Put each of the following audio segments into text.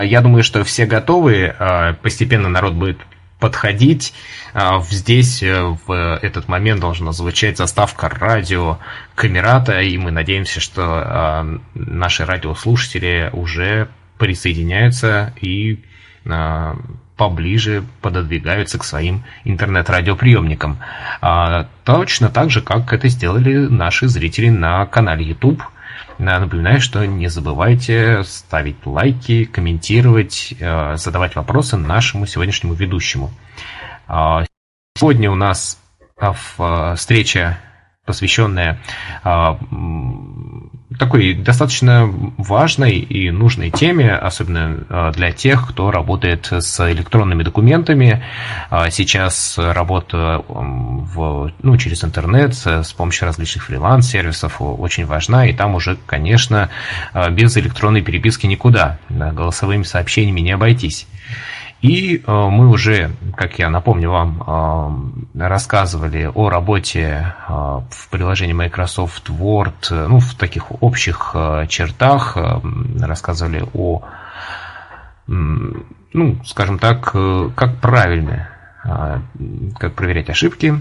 Я думаю, что все готовы. Постепенно народ будет подходить. Здесь в этот момент должна звучать заставка радио Камерата, и мы надеемся, что наши радиослушатели уже присоединяются и поближе пододвигаются к своим интернет-радиоприемникам. Точно так же, как это сделали наши зрители на канале YouTube. Напоминаю, что не забывайте ставить лайки, комментировать, задавать вопросы нашему сегодняшнему ведущему. Сегодня у нас встреча, посвященная такой достаточно важной и нужной теме, особенно для тех, кто работает с электронными документами. Сейчас работа через интернет с помощью различных фриланс-сервисов очень важна, и там уже, конечно, без электронной переписки никуда, голосовыми сообщениями не обойтись. И мы уже, как я напомню вам, рассказывали о работе в приложении Microsoft Word, в таких общих чертах, рассказывали о, скажем так, как правильно, как проверять ошибки.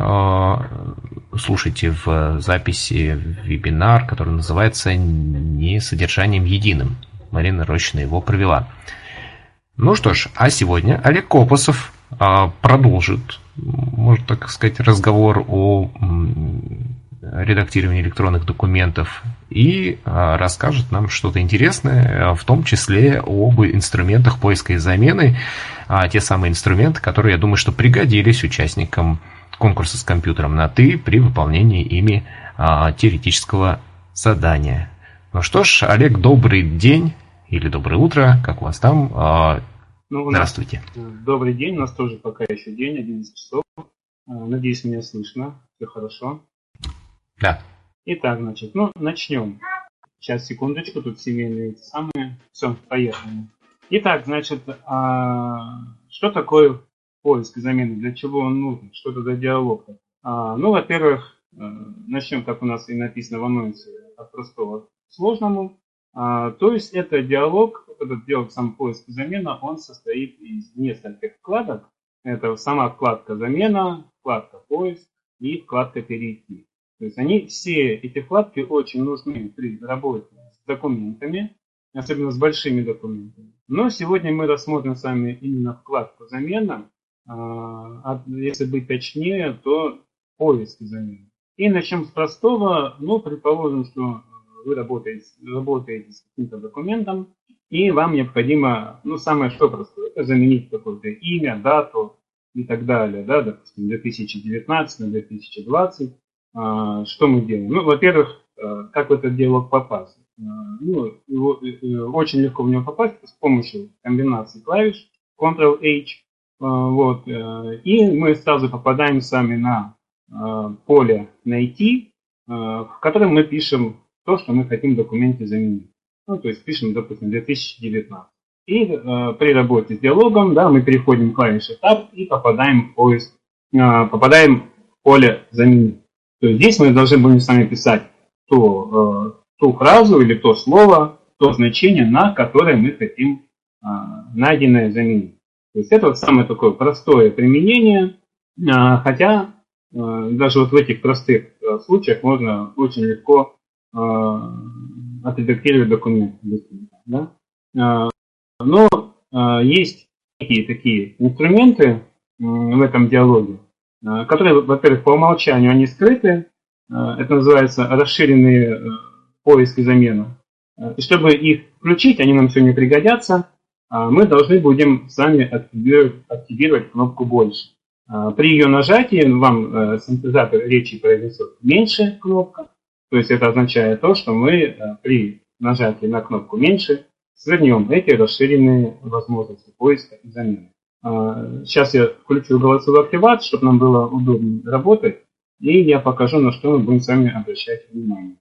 Слушайте в записи вебинар, который называется «Не содержанием единым». Марина Рощина его провела. Ну что ж, а сегодня Олег Копосов продолжит, можно так сказать, разговор о редактировании электронных документов и расскажет нам что-то интересное, в том числе об инструментах поиска и замены, те самые инструменты, которые, я думаю, что пригодились участникам конкурса с компьютером на «ты» при выполнении ими теоретического задания. Ну что ж, Олег, добрый день. Или доброе утро, как у вас там? Здравствуйте. Добрый день, у нас тоже пока еще день, 11 часов. Надеюсь, меня слышно, все хорошо. Да. Итак, начнем. Сейчас, секундочку, тут семейные самые. Все, поехали. Итак, что такое поиск и замена? Для чего он нужен? Что это за диалог? Во-первых, начнем, как у нас и написано в анонсе, от простого к сложному. То есть это диалог, этот диалог сам поиск и замена, он состоит из нескольких вкладок. Это сама вкладка замена, вкладка поиск и вкладка перейти. То есть все эти вкладки очень нужны при работе с документами, особенно с большими документами. Но сегодня мы рассмотрим с вами именно вкладку замена, если быть точнее, то поиск и замена. И начнем с простого. Предположим, что вы работаете с каким-то документом, и вам необходимо, самое что простое, это заменить какое-то имя, дату и так далее, да, допустим, 2019 на 2020. Что мы делаем? Во-первых, как в этот диалог попасть? Очень легко в него попасть с помощью комбинации клавиш Ctrl-H. И мы сразу попадаем с вами на поле «Найти», в котором мы пишем то, что мы хотим в документе заменить. То есть пишем, допустим, 2019. И при работе с диалогом, мы переходим к клавише Tab и попадаем в поиск, попадаем в поле «Заменить». То есть здесь мы должны будем с вами писать ту фразу или то слово, то значение, на которое мы хотим найденное заменить. То есть это самое такое простое применение, хотя даже в этих простых случаях можно очень легко отредактировать документ. Да? Но есть такие инструменты в этом диалоге, которые, во-первых, по умолчанию они скрыты. Это называется расширенный поиск и замена. И чтобы их включить, они нам сегодня пригодятся, мы должны будем с вами активировать кнопку «Больше». При ее нажатии вам синтезатор речи произнесет меньше кнопка. То есть это означает то, что мы при нажатии на кнопку «Меньше» свернем эти расширенные возможности поиска и замены. Сейчас я включу голосовой активат, чтобы нам было удобнее работать, и я покажу, на что мы будем с вами обращать внимание.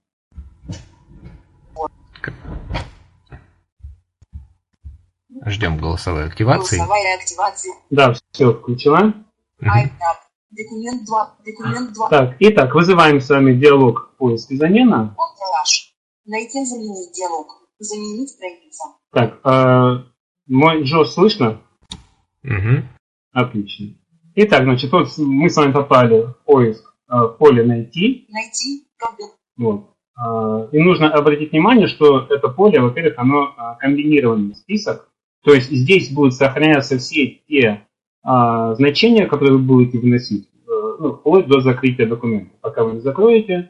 Ждем голосовой активации. Голосовая активация. Да, все, включила. Документ 2. Так, итак, вызываем с вами диалог поиск и замена. Найти, заменить диалог. Заменить страницу. Так, Мой Джо слышно? Угу. Отлично. Итак, значит, вот мы с вами попали в поиск в поле «Найти». Найти. Вот. И нужно обратить внимание, что это поле, во-первых, оно комбинированный список. То есть здесь будут сохраняться все те значения, которые вы будете вносить, вплоть до закрытия документа. Пока вы не закроете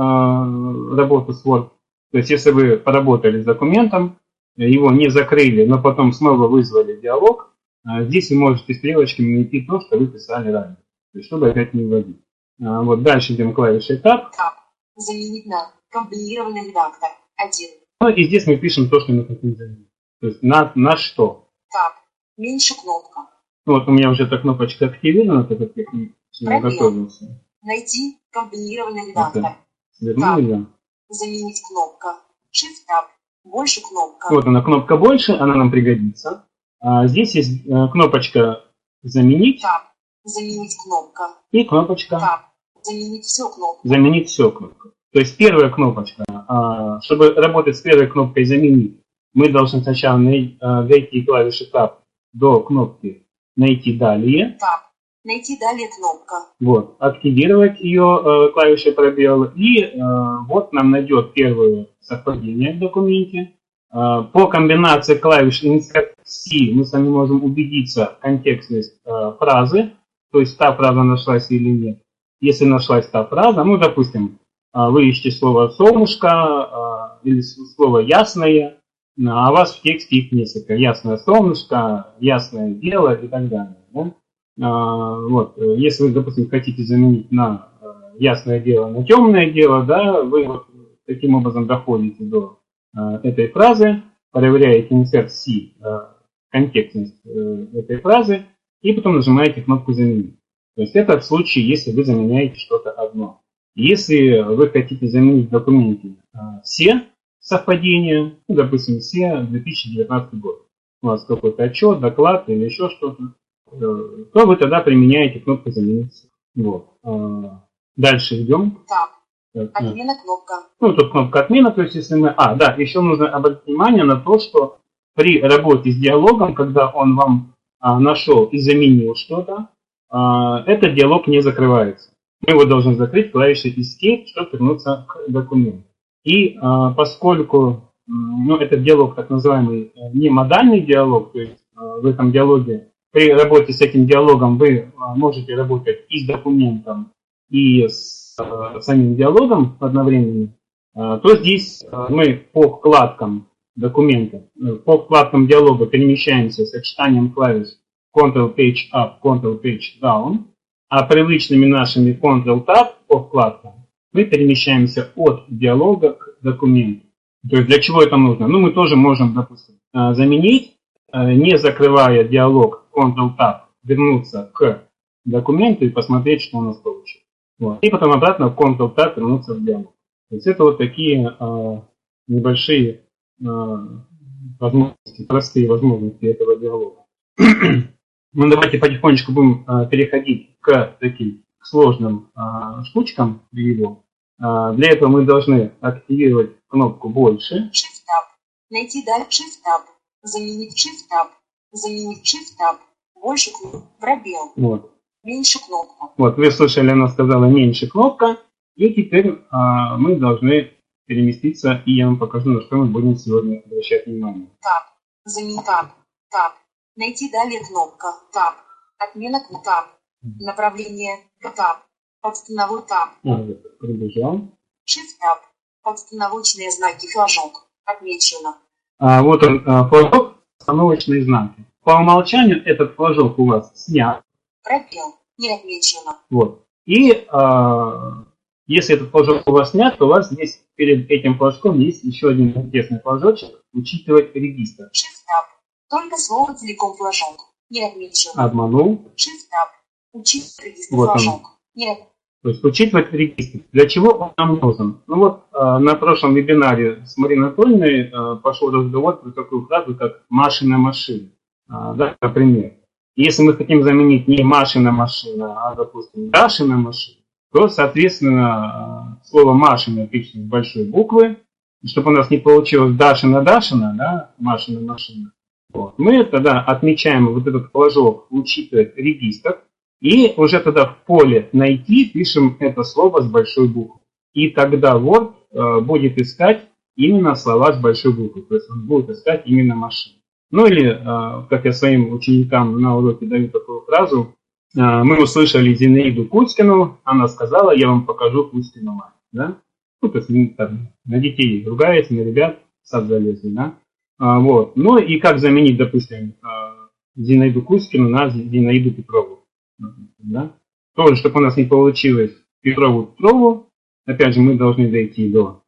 работу с Word. То есть если вы поработали с документом, его не закрыли, но потом снова вызвали диалог, здесь вы можете стрелочками найти то, что вы писали ранее. То есть чтобы опять не вводить. Вот дальше идем клавишей Tab. Tab. Заменить на комбинированный редактор. 1. Ну и здесь мы пишем то, что мы хотим заменить. То есть на что. Tab. Меньше кнопка. Вот у меня уже эта кнопочка активирована, так как я к ней готовился. Найти комбинированный редактор. Вернули ее. Заменить кнопка. Shift-Tab. Больше кнопка. Вот она, кнопка больше, она нам пригодится. Здесь есть кнопочка «Заменить». Tab. Заменить кнопка. И кнопочка Tab. Заменить все кнопка. «Заменить все» кнопка. То есть первая кнопочка. Чтобы работать с первой кнопкой «Заменить», мы должны сначала дойти клавиши Tab до кнопки «Найти далее». Tab. Найти далее кнопка. Вот. Активировать ее клавишей пробел. И вот нам найдет первое совпадение в документе. По комбинации клавиш Insert C мы с вами можем убедиться в контекстность фразы. То есть та фраза нашлась или нет. Если нашлась та фраза, ну, допустим, вы ищете слово «солнышко» или слово «ясное», а у вас в тексте их несколько. «Ясное солнышко», «ясное дело» и так далее. Да? Вот. Если вы, допустим, хотите заменить на «ясное дело» на «темное дело», да, вы вот таким образом доходите до этой фразы, проверяете Insert C, контекстность этой фразы, и потом нажимаете кнопку «Заменить». То есть это в случае, если вы заменяете что-то одно. Если вы хотите заменить в документе все совпадения, ну, допустим, все 2019 год, у вас какой-то отчет, доклад или еще что-то, то вы тогда применяете кнопку «Заменить». Вот. Дальше идем. Tab. Отмена кнопка. Ну, тут кнопка «Отмена», то есть если мы... да, еще нужно обратить внимание на то, что при работе с диалогом, когда он вам нашел и заменил что-то, этот диалог не закрывается. Мы его должны закрыть клавишей Escape, чтобы вернуться к документу. И поскольку этот диалог так называемый не модальный диалог, то есть в этом диалоге, при работе с этим диалогом вы можете работать и с документом, и с самим диалогом одновременно, то здесь мы по вкладкам документа, по вкладкам диалога перемещаемся с сочетанием клавиш Ctrl-Page Up, Ctrl-Page Down, а привычными нашими Ctrl-Tab по вкладкам мы перемещаемся от диалога к документу. То есть для чего это нужно? Ну, мы тоже можем, допустим, заменить, не закрывая диалог Ctrl-Tab, вернуться к документу и посмотреть, что у нас получилось. Вот. И потом обратно в Ctrl-Tab вернуться в диалог. То есть это вот такие небольшие возможности, простые возможности этого диалога. Ну, давайте потихонечку будем переходить к таким сложным штучкам его. Для этого мы должны активировать кнопку «Больше». Shift-Tab. Найти далее Shift-Tab. Заменить Shift-Tab. Заменить Shift-Tab. Больше кнопка. Пробел. Вот. Меньше кнопка. Вот, вы слышали, она сказала «меньше кнопка». И теперь мы должны переместиться, и я вам покажу, на что мы будем сегодня обращать внимание. Tab. Заменить Tab. Tab. Найти далее кнопка. Tab. Отмена Tab. Направление Tab. Подстановой Tab. Пробежал. Shift-Tab. Подстановочные знаки флажок. Отмечено. Вот он, флажок, остановочные знаки. По умолчанию этот флажок у вас снят. Пробел. Не отмечено. Вот. И если этот флажок у вас снят, то у вас здесь перед этим флажком есть еще один интересный флажочек. Учитывать регистр. Shift-Tab. Только слово целиком флажок. Не отмечено. Обманул. Shift-Tab. Учитывать регистр Вот флажок. он. Нет. То есть учитывать регистр. Для чего он нам нужен? Ну вот на прошлом вебинаре с Мариной Анатольевной пошел разговор про такую фразу, как «Машина машина». Да, например. Если мы хотим заменить не Машина машина, а, допустим, Дашина машина, то, соответственно, слово Машина пишем с большой буквы. Чтобы у нас не получилось Дашина, да, Машина машина, Вот. Мы тогда отмечаем вот этот флажок «Учитывать регистр», и уже тогда в поле «Найти» пишем это слово с большой буквы. И тогда Word будет искать именно слова с большой буквы, то есть он будет искать именно машину. Ну или, как я своим ученикам на уроке даю такую фразу, мы услышали Зинаиду Кузькину, она сказала, я вам покажу Кузькину мать. Да? Ну, то есть там, на детей ругается, на ребят в сад залезли. Да? Вот. Ну и как заменить, допустим, Зинаиду Кузькину на Зинаиду Петрову. Да? Тоже, чтобы у нас не получилось Петрову, опять же, мы должны дойти до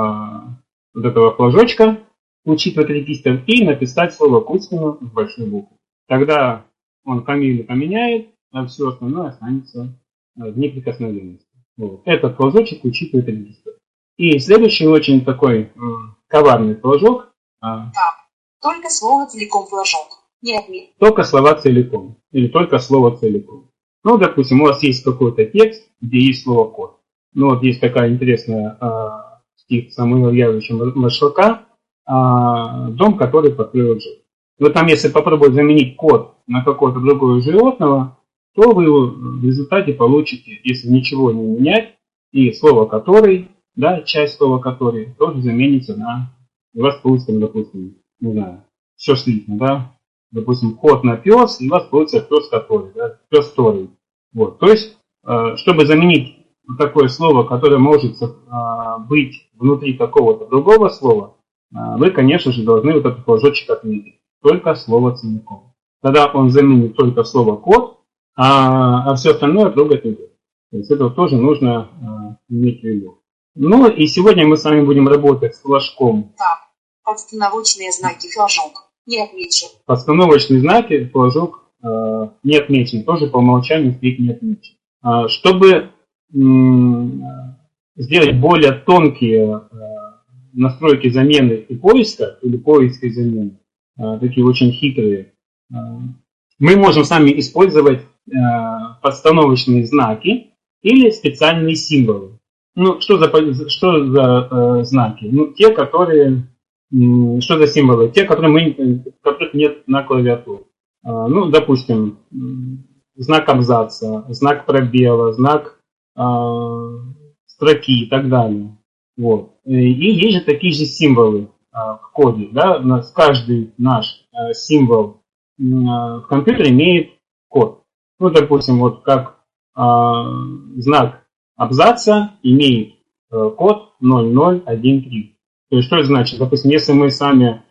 вот этого флажочка, учитывать регистр, и написать слово Кузькину с большой буквы. Тогда он фамилию поменяет, а все остальное останется в неприкосновенности. Вот. Этот флажочек учитывает регистр. И следующий очень такой коварный флажок. Только слово целиком флажок. Нет. Только слова целиком. Или только слово целиком. Ну, допустим, у вас есть какой-то текст, где есть слово код. Ну, вот есть такая интересная стих Самуила Яровича Машлака «Дом, который покрыл жир». Вот там, если попробовать заменить код на какое-то другое животное, то вы в результате получите, если ничего не менять, и слово «который», да, часть слова «который» тоже заменится на, у вас получится, допустим, не знаю, все слитно, да, допустим, кот на пес, и у вас получится пес который, да, пес который. Вот. То есть, чтобы заменить такое слово, которое может быть внутри какого-то другого слова, вы, конечно же, должны вот этот флажочек отметить. Только слово целиком. Тогда он заменит только слово кот, а все остальное трогать не будет. То есть это тоже нужно иметь в виду. Ну и сегодня мы с вами будем работать с флажком. Подстановочные знаки флажок не отмечен. Подстановочные знаки флажок не отмечен. Тоже по умолчанию стоит не отмечен. Чтобы сделать более тонкие настройки замены и поиска, или поиска и замены, такие очень хитрые, мы можем с вами использовать подстановочные знаки или специальные символы. Ну, что за знаки? Ну, те, которые... Что за символы? Те, которых нет на клавиатуре. Ну, допустим, знак абзаца, знак пробела, знак строки и так далее. Вот. И есть же такие же символы в коде. Да? У нас каждый наш символ в компьютере имеет код. Ну, допустим, вот как знак абзаца имеет код 0013. То есть, что это значит? Допустим, если мы сами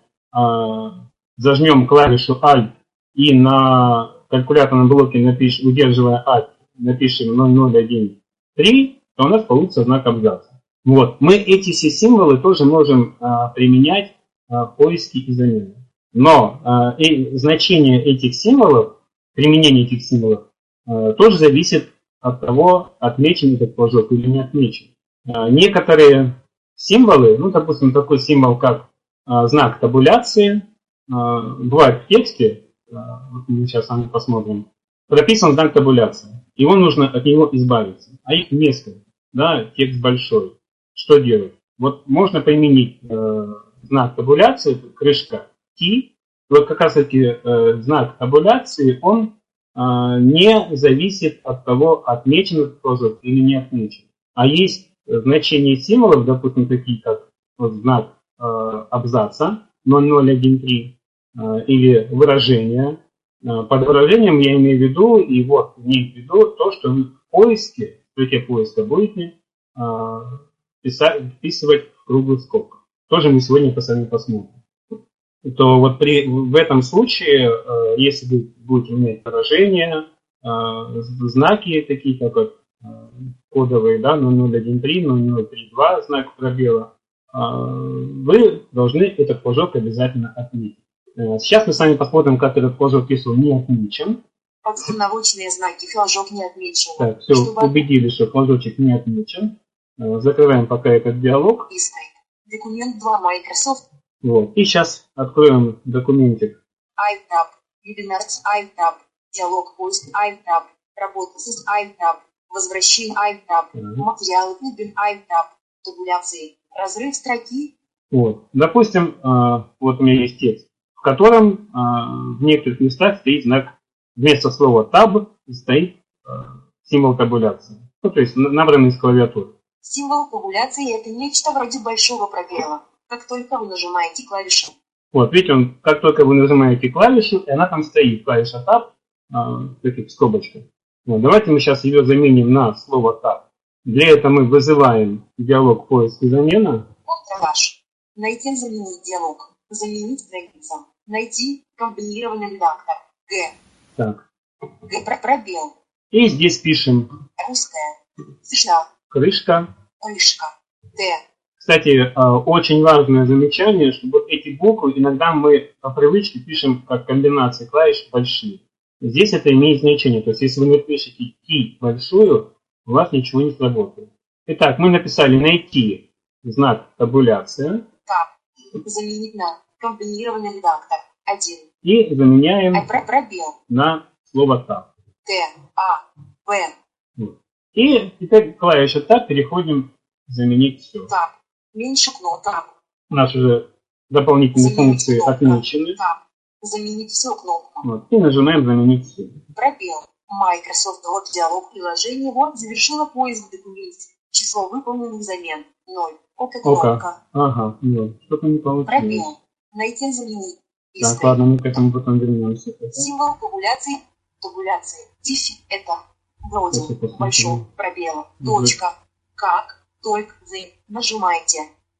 зажмем клавишу Alt и на калькуляторном блоке удерживая Alt, напишем 0013, то у нас получится знак абзаца. Вот. Мы эти все символы тоже можем применять в поиске и замене. Но значение этих символов, применение этих символов, тоже зависит от того, отмечен этот флажок или не отмечен. Некоторые символы, ну, допустим, такой символ, как знак табуляции, бывает в тексте, вот мы сейчас с вами посмотрим, прописан знак табуляции. Его нужно от него избавиться. А их несколько, да, текст большой. Что делать? Вот можно применить знак табуляции, крышка T. Вот как раз таки знак табуляции, он не зависит от того, отмечен этот флажок или не отмечен. А есть значения символов, допустим, такие как вот знак абзаца 0013 или выражение. Под выражением я имею в виду, и вот имею в виду то, что вы в поиске, в строке поиска будете вписывать в круглых скобках. Тоже мы сегодня с вами посмотрим. То вот в этом случае, если вы будете иметь выражения, знаки такие, как кодовые, да, 0013, 0032, знак пробела, вы должны этот флажок обязательно отметить. Сейчас мы с вами посмотрим, как этот флажок, если он не отмечен. Подстановочные знаки флажок не отмечен. Так, все, убедились, что флажочек не отмечен. Закрываем пока этот диалог. Документ 2 Microsoft. Вот. И сейчас откроем документик. iTab. Вебинар с iTab. Диалог поиск iTab. Работа с iTab. Возвращение iTab. Материалы Вебин iTab. Табуляции. Разрыв строки. Вот. Допустим, вот у меня есть текст в котором в некоторых местах стоит знак, вместо слова tab стоит символ табуляции. Ну, то есть набранный из клавиатуры. Символ табуляции – это нечто вроде большого пробела. Как только вы нажимаете клавишу. Вот, видите, как только вы нажимаете клавишу, и она там стоит, клавиша tab, в таких скобочках. Вот, давайте мы сейчас ее заменим на слово tab. Для этого мы вызываем диалог поиск и замена. Ctrl-H. Найти, заменить диалог. Заменить страница. Найти комбинированный редактор. Г. Так. Г. Пробел. И здесь пишем Русская. США. крышка. Крышка. Д. Кстати, очень важное замечание, что вот эти буквы иногда мы по привычке пишем как комбинации клавиш большие. Здесь это имеет значение. То есть, если вы напишете T большую, у вас ничего не сработает. Итак, мы написали найти знак табуляция. Tab. Заменить на комбинированный редактор. 1. И заменяем Пробел. на слово tab. Т. А. П. Вот. И теперь клавиша tab переходим заменить все. Tab. Меньше кнопка. Tab. У нас уже дополнительные Заменить функции кнопка. отмечены. Tab. Заменить все кнопка. Вот. И нажимаем заменить все. Пробел. Microsoft Word диалог приложения Word завершила поиск в документе. Число выполненных замен 0. Око кнопка. Ага, нет, что-то не получилось. Пробел. Найти, заменить. Так, ладно, мы к этому потом вернемся. Символ табуляции. Табуляции. Дифи. Это. Вроде. Большого пробела. Точка. Как. Только вы нажимаете.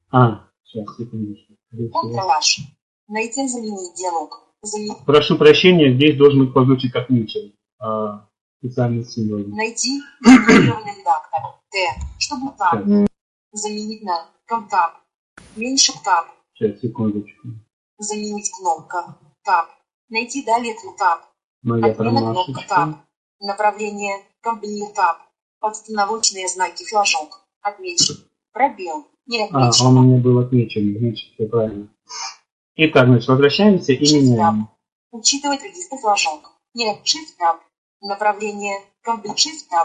Сейчас, секундочку. Ctrl-H. Найти, заменить диалог. Прошу прощения, здесь должен быть позначить как отмечен. Специальный символ. Найти комбинированный редактор. Т. Чтобы так. Заменить на tab. Меньше tab. Сейчас, секундочку. Заменить кнопка. Tab. Найти далее tab. Моя Отмена кнопка tab. Направление комбинир tab. Подстановочные знаки флажок. Отмечен. Пробел. Не отмечен. Он у меня был отмечен. Значит, все правильно. Итак, значит, возвращаемся и меняем. Учитывать регистр флажок. Не Shift tab. Направление комбинир Shift tab.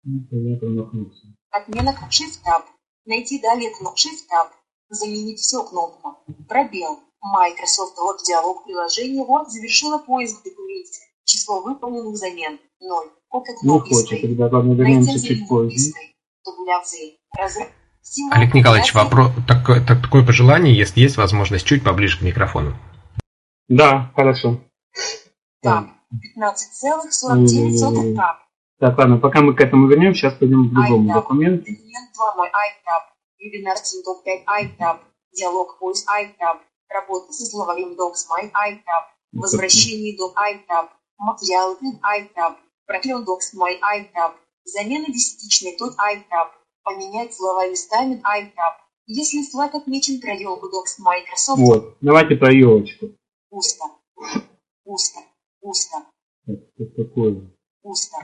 Отмена Shift tab. Найти далее кнопку Shift tab. Заменить все кнопку. Пробел. Microsoft Word диалог приложения Word завершила поиск в документе. Число выполненных замен 0. Око Не хочет, ребят, ладно, вернемся чуть позже. Табуляции. Олег Николаевич, вопрос, такое пожелание, если есть возможность, чуть поближе к микрофону. Да, хорошо. Таб. 15,49 таб. Так, ладно, пока мы к этому вернемся, сейчас пойдем к другому документу. Документ 2 мой iTab. Вебинар Тинток 5 iTab. Диалог поиск iTab. Работа со словарем Docs My iTab. Возвращение до iTab. Материалы iTab. Проклен Docs My iTab. Замена десятичной тут iTab. Поменять слова местами iTab. Если флаг отмечен, провел бы Docs Microsoft. Вот, давайте про елочку. Пусто. Пусто. Пусто. Что такое? Пусто.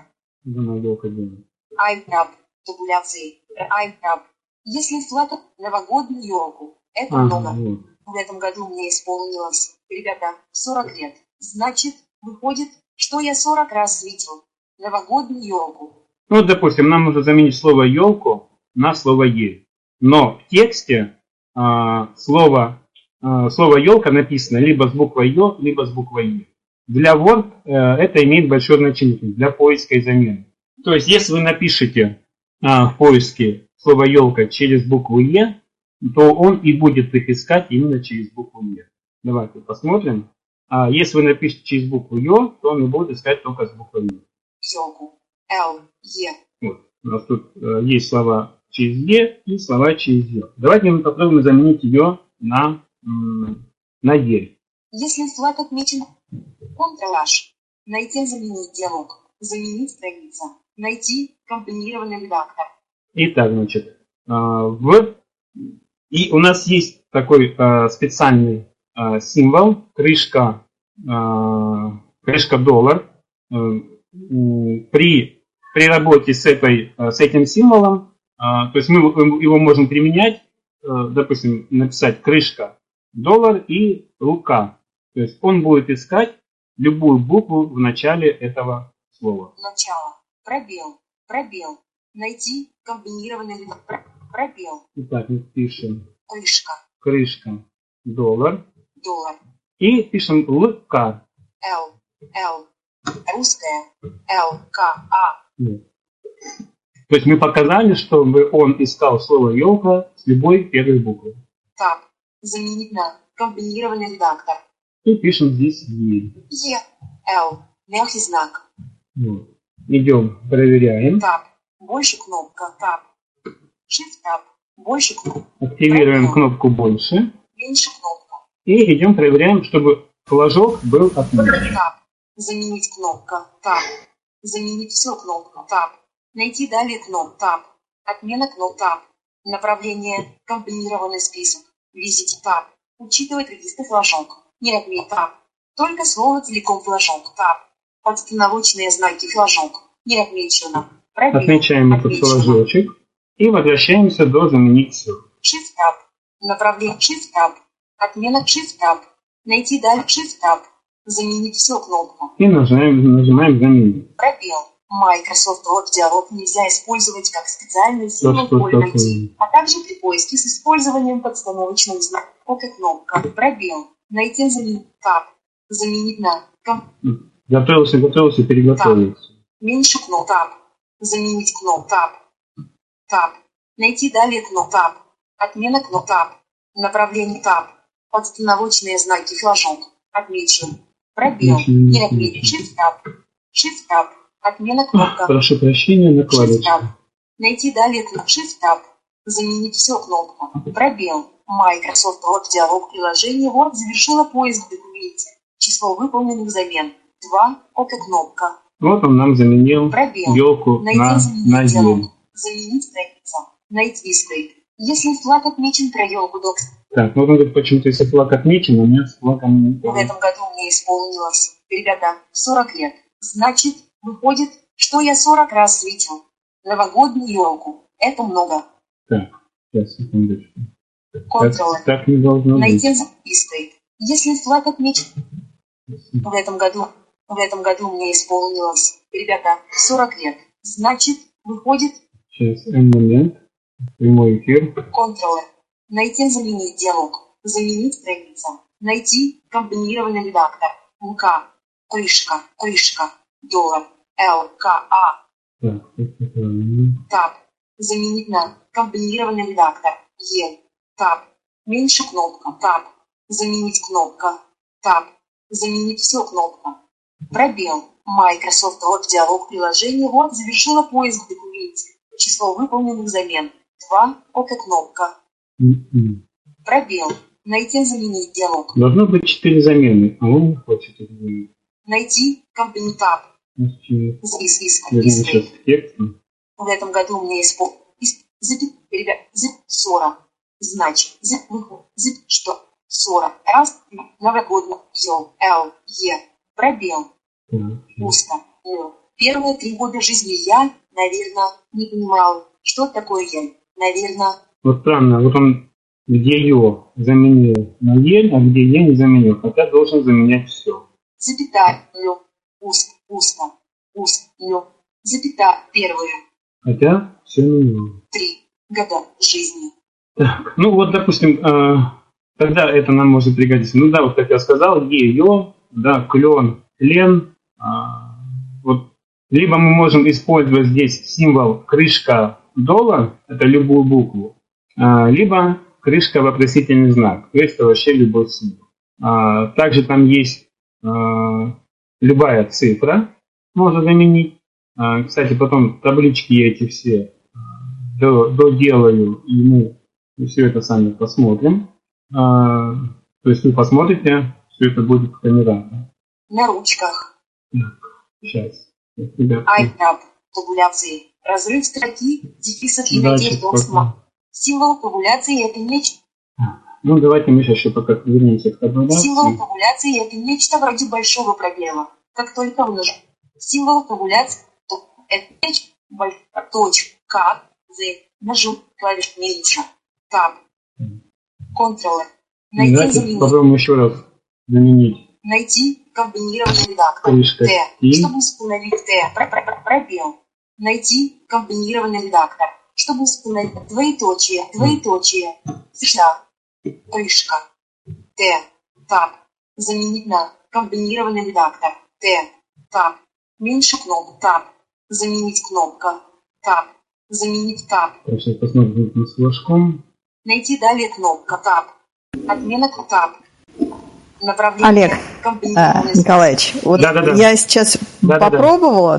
iTab. Табуляции. iTab. Если флаг новогоднюю елку. Это много. Вот. В этом году мне исполнилось, ребята, 40 лет. Значит, выходит, что я 40 раз видел новогоднюю елку. Ну, допустим, нам нужно заменить слово елку на слово ель. Но в тексте слово елка написано либо с буквой Ё, либо с буквой Е. Для Word это имеет большое значение для поиска и замены. То есть, если вы напишете в поиске слово елка через букву Е, то он и будет их искать именно через букву Е. Давайте посмотрим. А если вы напишете через букву Ё, то он и будет искать только с буквой Е. Елку. Л. Е. Вот. У нас тут есть слова через Е и слова через Ё. Давайте мы попробуем заменить ее на Е. Если флаг отмечен, Ctrl-H. Найти, заменить диалог. Заменить страница. Найти комбинированный редактор. Итак, значит, и у нас есть такой специальный символ, крышка $. При работе с этим символом, то есть мы его можем применять, допустим, написать крышка $, и рука. То есть он будет искать любую букву в начале этого слова. Начало. Пробел. Пробел. Найти комбинированный редактор. Пробел. Итак, мы пишем Крышка. крышка $. И пишем ЛК. Л. Русская. ЛКА. То есть мы показали, чтобы он искал слово елка с любой первой буквы. Таб. Заменить на комбинированный редактор. И пишем здесь Е. Л. Мягкий знак. Вот. Идем, проверяем. Таб. Больше кнопка. Таб. Shift Таб. Больше кнопка. Активируем кнопку «Больше». Меньше кнопка. И идем, проверяем, чтобы флажок был отмечен. Таб. Заменить кнопка. Таб. Заменить все кнопка. Таб. Найти далее кнопка. Таб. Отмена кнопка. Таб. Направление. Комбинированный список. Визит. Таб. Учитывать регистр флажок. Не отметь. Таб. Только слово целиком флажок. Таб. Подстановочные знаки флажок. Не отмечено. Пробел. Отмечаем этот флажочек. И возвращаемся до «Заменить все». Shift Tab. Направление Shift Tab. Отмена Shift Tab. Найти далее Shift Tab. Заменить все кнопку. И нажимаем «Заменить». Пробел. Microsoft Word диалог нельзя использовать как специальный символ что поля найти, а также при поиске с использованием подстановочных знаков. Кнопка. Пробел. Найти заменить Tab. Заменить на Готовился, переготовился. Меньше кнопка Tab. Заменить кнопку Tab. Tab. Найти далее кнопку Tab. Отмена кнопка Tab. Направление Tab. Подстановочные знаки флажок. Отмечен. Пробел. Не отметить. Shift Tab. Shift Tab. Отмена кнопка. Прошу прощения, накладочка. Найти далее кнопку Shift Tab. Заменить все кнопку. Пробел. Microsoft Word диалог приложения Word завершила поиск в документе. Число выполненных замен. 2. Кнопка. Вот он нам заменил Пробел. елку на ель. Заменить страница. Найти стоит. Если флаг отмечен про елку докс. Так, вот он говорит, почему-то если флаг отмечен, у меня с флагом не В этом году мне исполнилось, ребята, 40 лет. Значит, выходит, что я 40 раз светил новогоднюю елку. Это много. Так, сейчас, секундочку. Контрол. Так не должно быть. Найти стоит. Если флаг отмечен. В этом году мне исполнилось, ребята, 40 лет. Значит, выходит. Сейчас, момент. Прямой эфир. Контроллер. Найти заменить диалог. Заменить страница. Найти комбинированный редактор. МК. Крышка. Доллар. ЛКА. Так, Таб. Заменить на комбинированный редактор. Е. Таб. Меньше кнопка. Таб. Заменить кнопка. Таб. Заменить все кнопка. Пробел. Microsoft Word диалог приложения Word завершила поиск в документе. Число выполненных замен. 2. Кнопка. Пробел. Найти заменить диалог. Должно быть 4 замены, а он не хочет их заменить. Найти комбинитаб. Сейчас к тексту. В этом году мне ребят, 40. Значит, что? 40. Раз. Новогодний. Л. Е. Пробел. Пусто. Первые 3 года жизни я, наверное, не понимал, что такое я. Наверное. Вот странно, вот он где ее заменил на ель, а где я не заменил, хотя должен заменять все. Запятая. Пусто. Запятая. Первые. Хотя все менял. 3 года жизни. Так, ну вот, допустим, тогда это нам может пригодиться. Ну да, вот как я сказал, ее, да, клен, тлен. Вот, либо мы можем использовать здесь символ крышка доллар, это любую букву, либо крышка вопросительный знак, то есть это вообще любой символ. Также там есть любая цифра, можно заменить. Кстати, потом таблички эти все доделаю, и мы все это сами посмотрим. То есть вы посмотрите, все это будет понятно. На ручках. Сейчас. iTab. Табуляции. Разрыв строки. Дефис отливатель дома. Символ табуляции это нечто. Ну, давайте мы сейчас еще пока вернемся к табуляции. Символ табуляции это нечто вроде большого пробела. Как только умножим. Символ табуляции это нечто. Точка. Нажим клавиш меньше. Таб. Контроллер. Давайте попробуем еще раз заменить. Найти комбинированный редактор. Т. Чтобы установить Т. Пробел. Найти комбинированный редактор. Чтобы установить двоеточие. США. Крышка. Т. Таб. Заменить на. Комбинированный редактор. Т. Таб. Меньше кнопок. Таб. Заменить кнопка. Таб. Заменить таб. Сейчас посмотрим с флажком. Найти далее кнопка. Таб. Отмена таб. Направление. Олег Николаевич, вот я сейчас попробовала,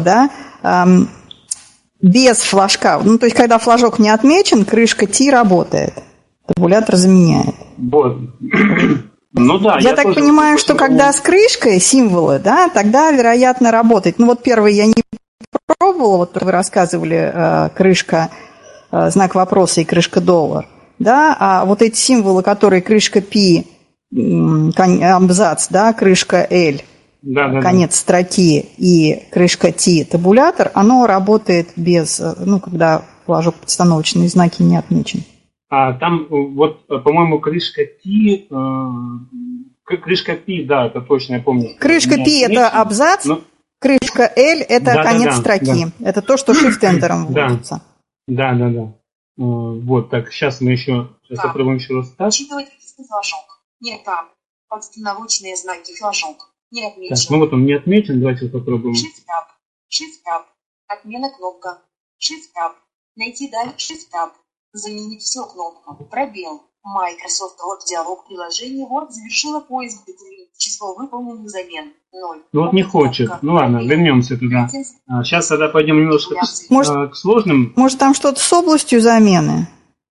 без флажка. Ну, то есть, когда флажок не отмечен, крышка T работает. Табулятор заменяет. Вот. Ну да. Я так понимаю, что когда с крышкой символы, тогда, вероятно, работает. Ну, вот первый я не пробовала, вот вы рассказывали, крышка, знак вопроса и крышка $, а вот эти символы, которые крышка P, абзац, крышка L, конец строки и крышка T, табулятор, оно работает без, когда флажок подстановочные знаки не отмечен. Там вот, по-моему, крышка T, крышка P, да, это точно, я помню. Крышка P – это абзац, крышка L – это конец строки. Да. Это то, что shift-энтером вводится. Да. Вот, так, сейчас мы еще, попробуем еще раз. Учитывать флажок. Нет, там. Подстановочные знаки флажок. Не отмечен. Так, вот он не отмечен, давайте попробуем. Shift-Tab. Отмена кнопка. Shift-Tab. Найти далее Shift-Tab. Заменить все кнопка. Пробел. Microsoft Word диалог приложения Word завершила поиск. Число выполненных замен 0. Ну вот не хочет. Ну ладно, вернемся туда. Сейчас тогда пойдем немножко к сложным. Может там что-то с областью замены?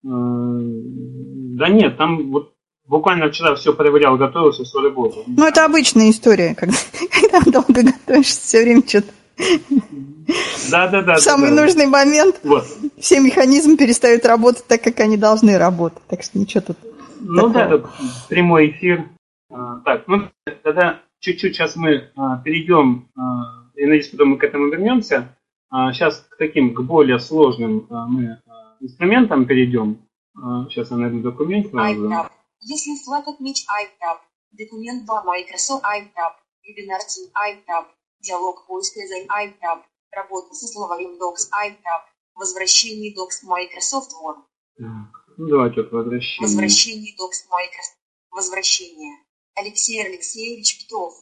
Да нет, там вот буквально вчера все проверял, готовился, все работало. Ну это обычная история, когда долго готовишься, все время что-то. Да. В самый нужный момент все механизмы перестают работать так, как они должны работать. Так что ничего тут. Ну да, это прямой эфир. Так, тогда чуть-чуть сейчас мы перейдем, я надеюсь, потом мы к этому вернемся. Сейчас к более сложным мы инструментам перейдем. Сейчас я найду документ. Если флаг отмечь iTab, документ 2 Microsoft iTab, вебинар Team iTab, диалог поиска из iTab, работа со словарем Docs iTab, возвращение Docs Microsoft Word. Ну давайте вот возвращение. Возвращение Docs Microsoft. Возвращение. Алексей Алексеевич Птов.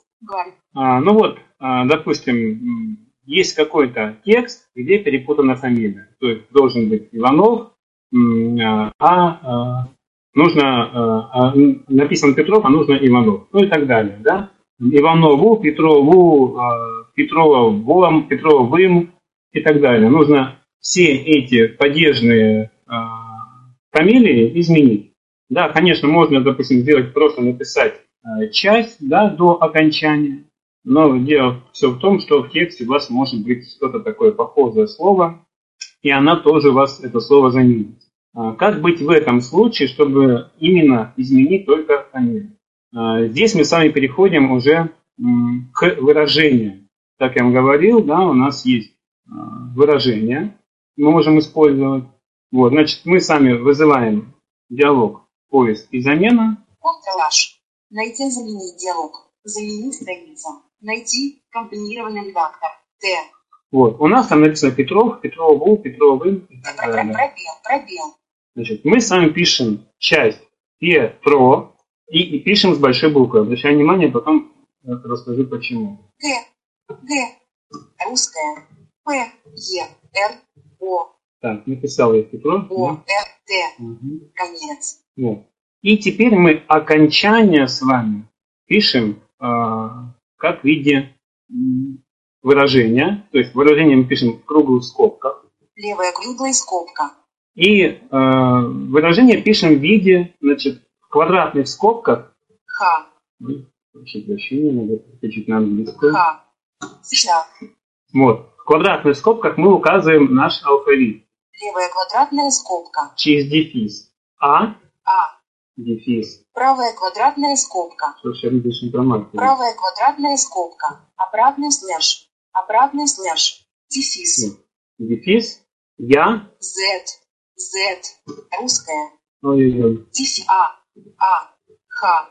Допустим, есть какой-то текст, где перепутана фамилия. То есть должен быть Иванов, написан Петров, а нужно Иванов. Ну и так далее, да? Иванову, Петрову, Петровым и так далее. Нужно все эти падежные фамилии изменить. Да, конечно, можно, допустим, сделать просто написать часть, до окончания. Но дело все в том, что в тексте у вас может быть что-то такое похожее слово, и она тоже у вас это слово заменит. Как быть в этом случае, чтобы именно изменить только фамилию? Здесь мы с вами переходим уже к выражению. Как я вам говорил, у нас есть выражение, мы можем использовать. Вот, значит, мы сами вызываем диалог, поиск и замена. Ctrl-H. Найти, заменить диалог. Заменить страница. Найти комбинированный редактор. Т. Вот, у нас там написано Петров, Петрову, Петровым. Пробел. Значит, мы с вами пишем часть Петро и пишем с большой буквы. Обращаю внимание, потом расскажу почему. Г. Русская. П. Е. Р. О. Так, написал я Петро. О. Р. Т. Конец. Вот. И теперь мы окончание с вами пишем как в виде выражения. То есть выражение мы пишем в круглых скобках. Левая круглая скобка. И выражение пишем в виде, значит, в квадратных скобках. Х. Прошу прощения, надо переключить на английскую. Х. США. Вот. В квадратных скобках мы указываем наш алфавит. Левая квадратная скобка. Через дефис. Дефис. Правая квадратная скобка. Правая квадратная скобка. Обратный слэш. Дефис. Дефис. Я. Z. Русская. Ой-ой-ой. Дефис. Х.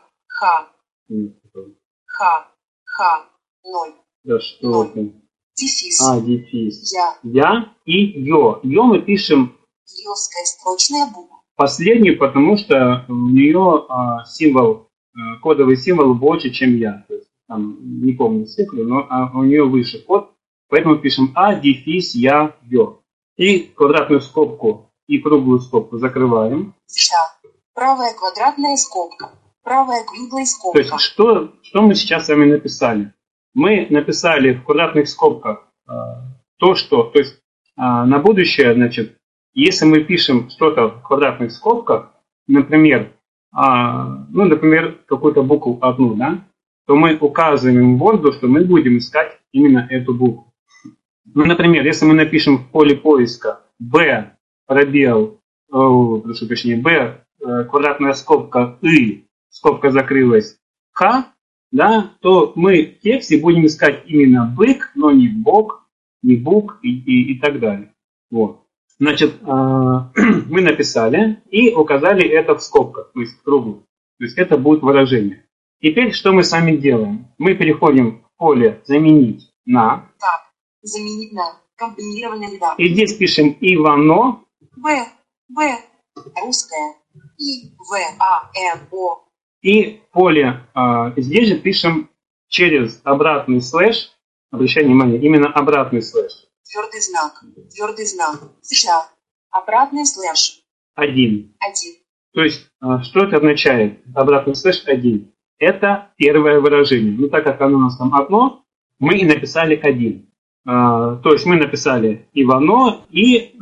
0. Да что это? Дефис. Дефис. Я и Ё. Ё мы пишем. Йовская строчная буква. Последнюю, потому что у нее символ кодовый символ больше, чем я. То есть, там, не помню цифру, но у нее выше код. Поэтому пишем А, дефис, я, ё. И квадратную скобку и круглую скобку закрываем. Правая квадратная скобка. Правая круглая скобка. То есть, что мы сейчас с вами написали? Мы написали в квадратных скобках то есть на будущее, значит, если мы пишем что-то в квадратных скобках, например, например, какую-то букву одну, да, то мы указываем в Word, что мы будем искать именно эту букву. Ну, например, если мы напишем в поле поиска B, пробел, прошу прощения, B, квадратная скобка, И, скобка закрылась, Х, да, то мы в тексте будем искать именно бык, но не бок, не бук и так далее. Вот. Значит, мы написали и указали это в скобках, то есть в кругу. То есть это будет выражение. Теперь что мы с вами делаем? Мы переходим в поле «Заменить на». Так, заменить на. Комбинированный да. И здесь пишем «Ивано». Б, русская. И, В, А, Н, О. И в поле здесь же пишем через обратный слэш. Обращай внимание, именно обратный слэш. Твердый знак. США. Обратный слэш. 1. 1. То есть, что это означает? Обратный слэш 1. Это первое выражение. Ну, так как оно у нас там одно, мы и написали 1. То есть, мы написали Ивано, и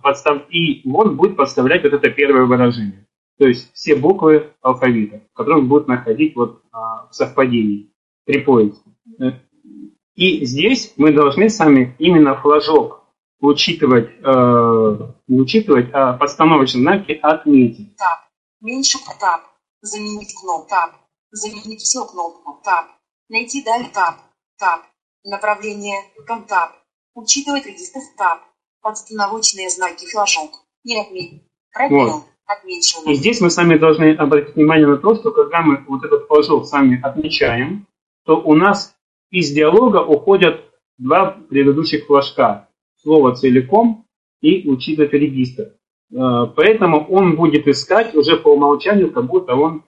он будет подставлять вот это первое выражение. То есть, все буквы алфавита, которые он будет находить вот в совпадении при поиске. И здесь мы должны сами именно флажок учитывать, не учитывать, а подстановочные знаки отметить. Таб. Меньше таб. Заменить кнопку. Таб. Заменить все кнопку. Таб. Найти далее таб. Таб. Направление. Контаб. Учитывать регистр таб. Подстановочные знаки флажок. Не отметить. Пробел. Вот. Отмечено. И здесь мы сами должны обратить внимание на то, что когда мы вот этот флажок сами отмечаем, то у нас из диалога уходят два предыдущих флажка. Слово целиком и учитывать регистр. Поэтому он будет искать уже по умолчанию, как будто он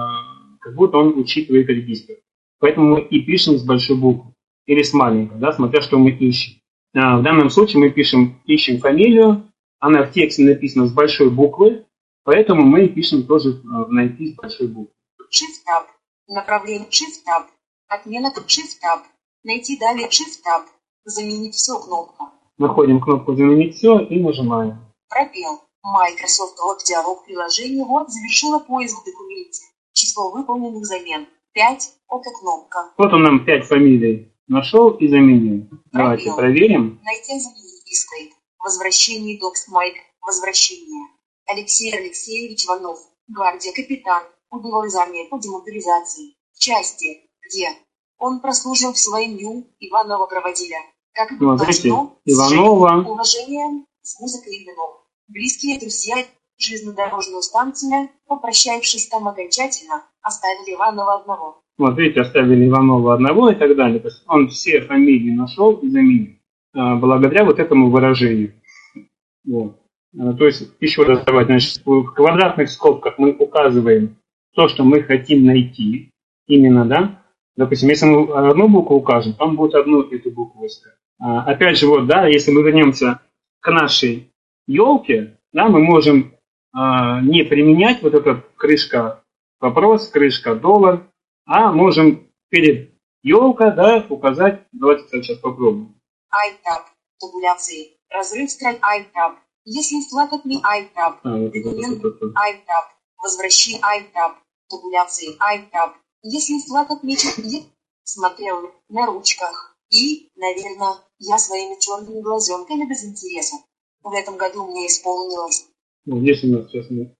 учитывает регистр. Поэтому мы и пишем с большой буквы. Или с маленькой, да, смотря что мы ищем. В данном случае мы ищем фамилию. Она в тексте написана с большой буквы. Поэтому мы пишем тоже найти с большой буквы. Shift-Tab. Направление Shift-Tab. Отмена Shift-Tab. Найти далее Shift-Tab. Заменить все кнопка. Находим кнопку «Заменить все» и нажимаем. Пробел. Microsoft Word диалог приложения Word завершила поиск в документе. Число выполненных замен. 5. Это кнопка. Вот он нам 5 фамилий нашел и заменил. Давайте проверим. Найти заменить искает. Возвращение DocsMike. Возвращение. Алексей Алексеевич Иванов. Гвардия капитан. Убывал из армии по демобилизации. В части. Где? Он прослужил в СВНЮ. Иванова проводили. Как это должно? Иванова. Уважением. С музыкой именов. Близкие друзья. Железнодорожную станцию, попрощавшись там окончательно, оставили Иванова одного. Вот видите, оставили Иванова одного и так далее. То есть он все фамилии нашел и заменил. Благодаря вот этому выражению. Вот. То есть, еще раз давайте, значит, в квадратных скобках мы указываем то, что мы хотим найти. Именно, да? Допустим, если мы одну букву укажем, то он будет одну эту букву искать. Опять же, вот, да, если мы вернемся к нашей елке, да, мы можем не применять вот эта крышка вопрос, крышка доллар, а можем перед елка, да, указать, давайте сейчас попробуем. iTab, табуляции, разрыв страниц iTab, если вклад отмен iTab, документ iTab, возвращение iTab, табуляции iTab, если вклад отмечен, смотрел на ручках и, наверное, я своими черными глазенками без интереса. В этом году мне исполнилось. Ну, здесь у нас сейчас мы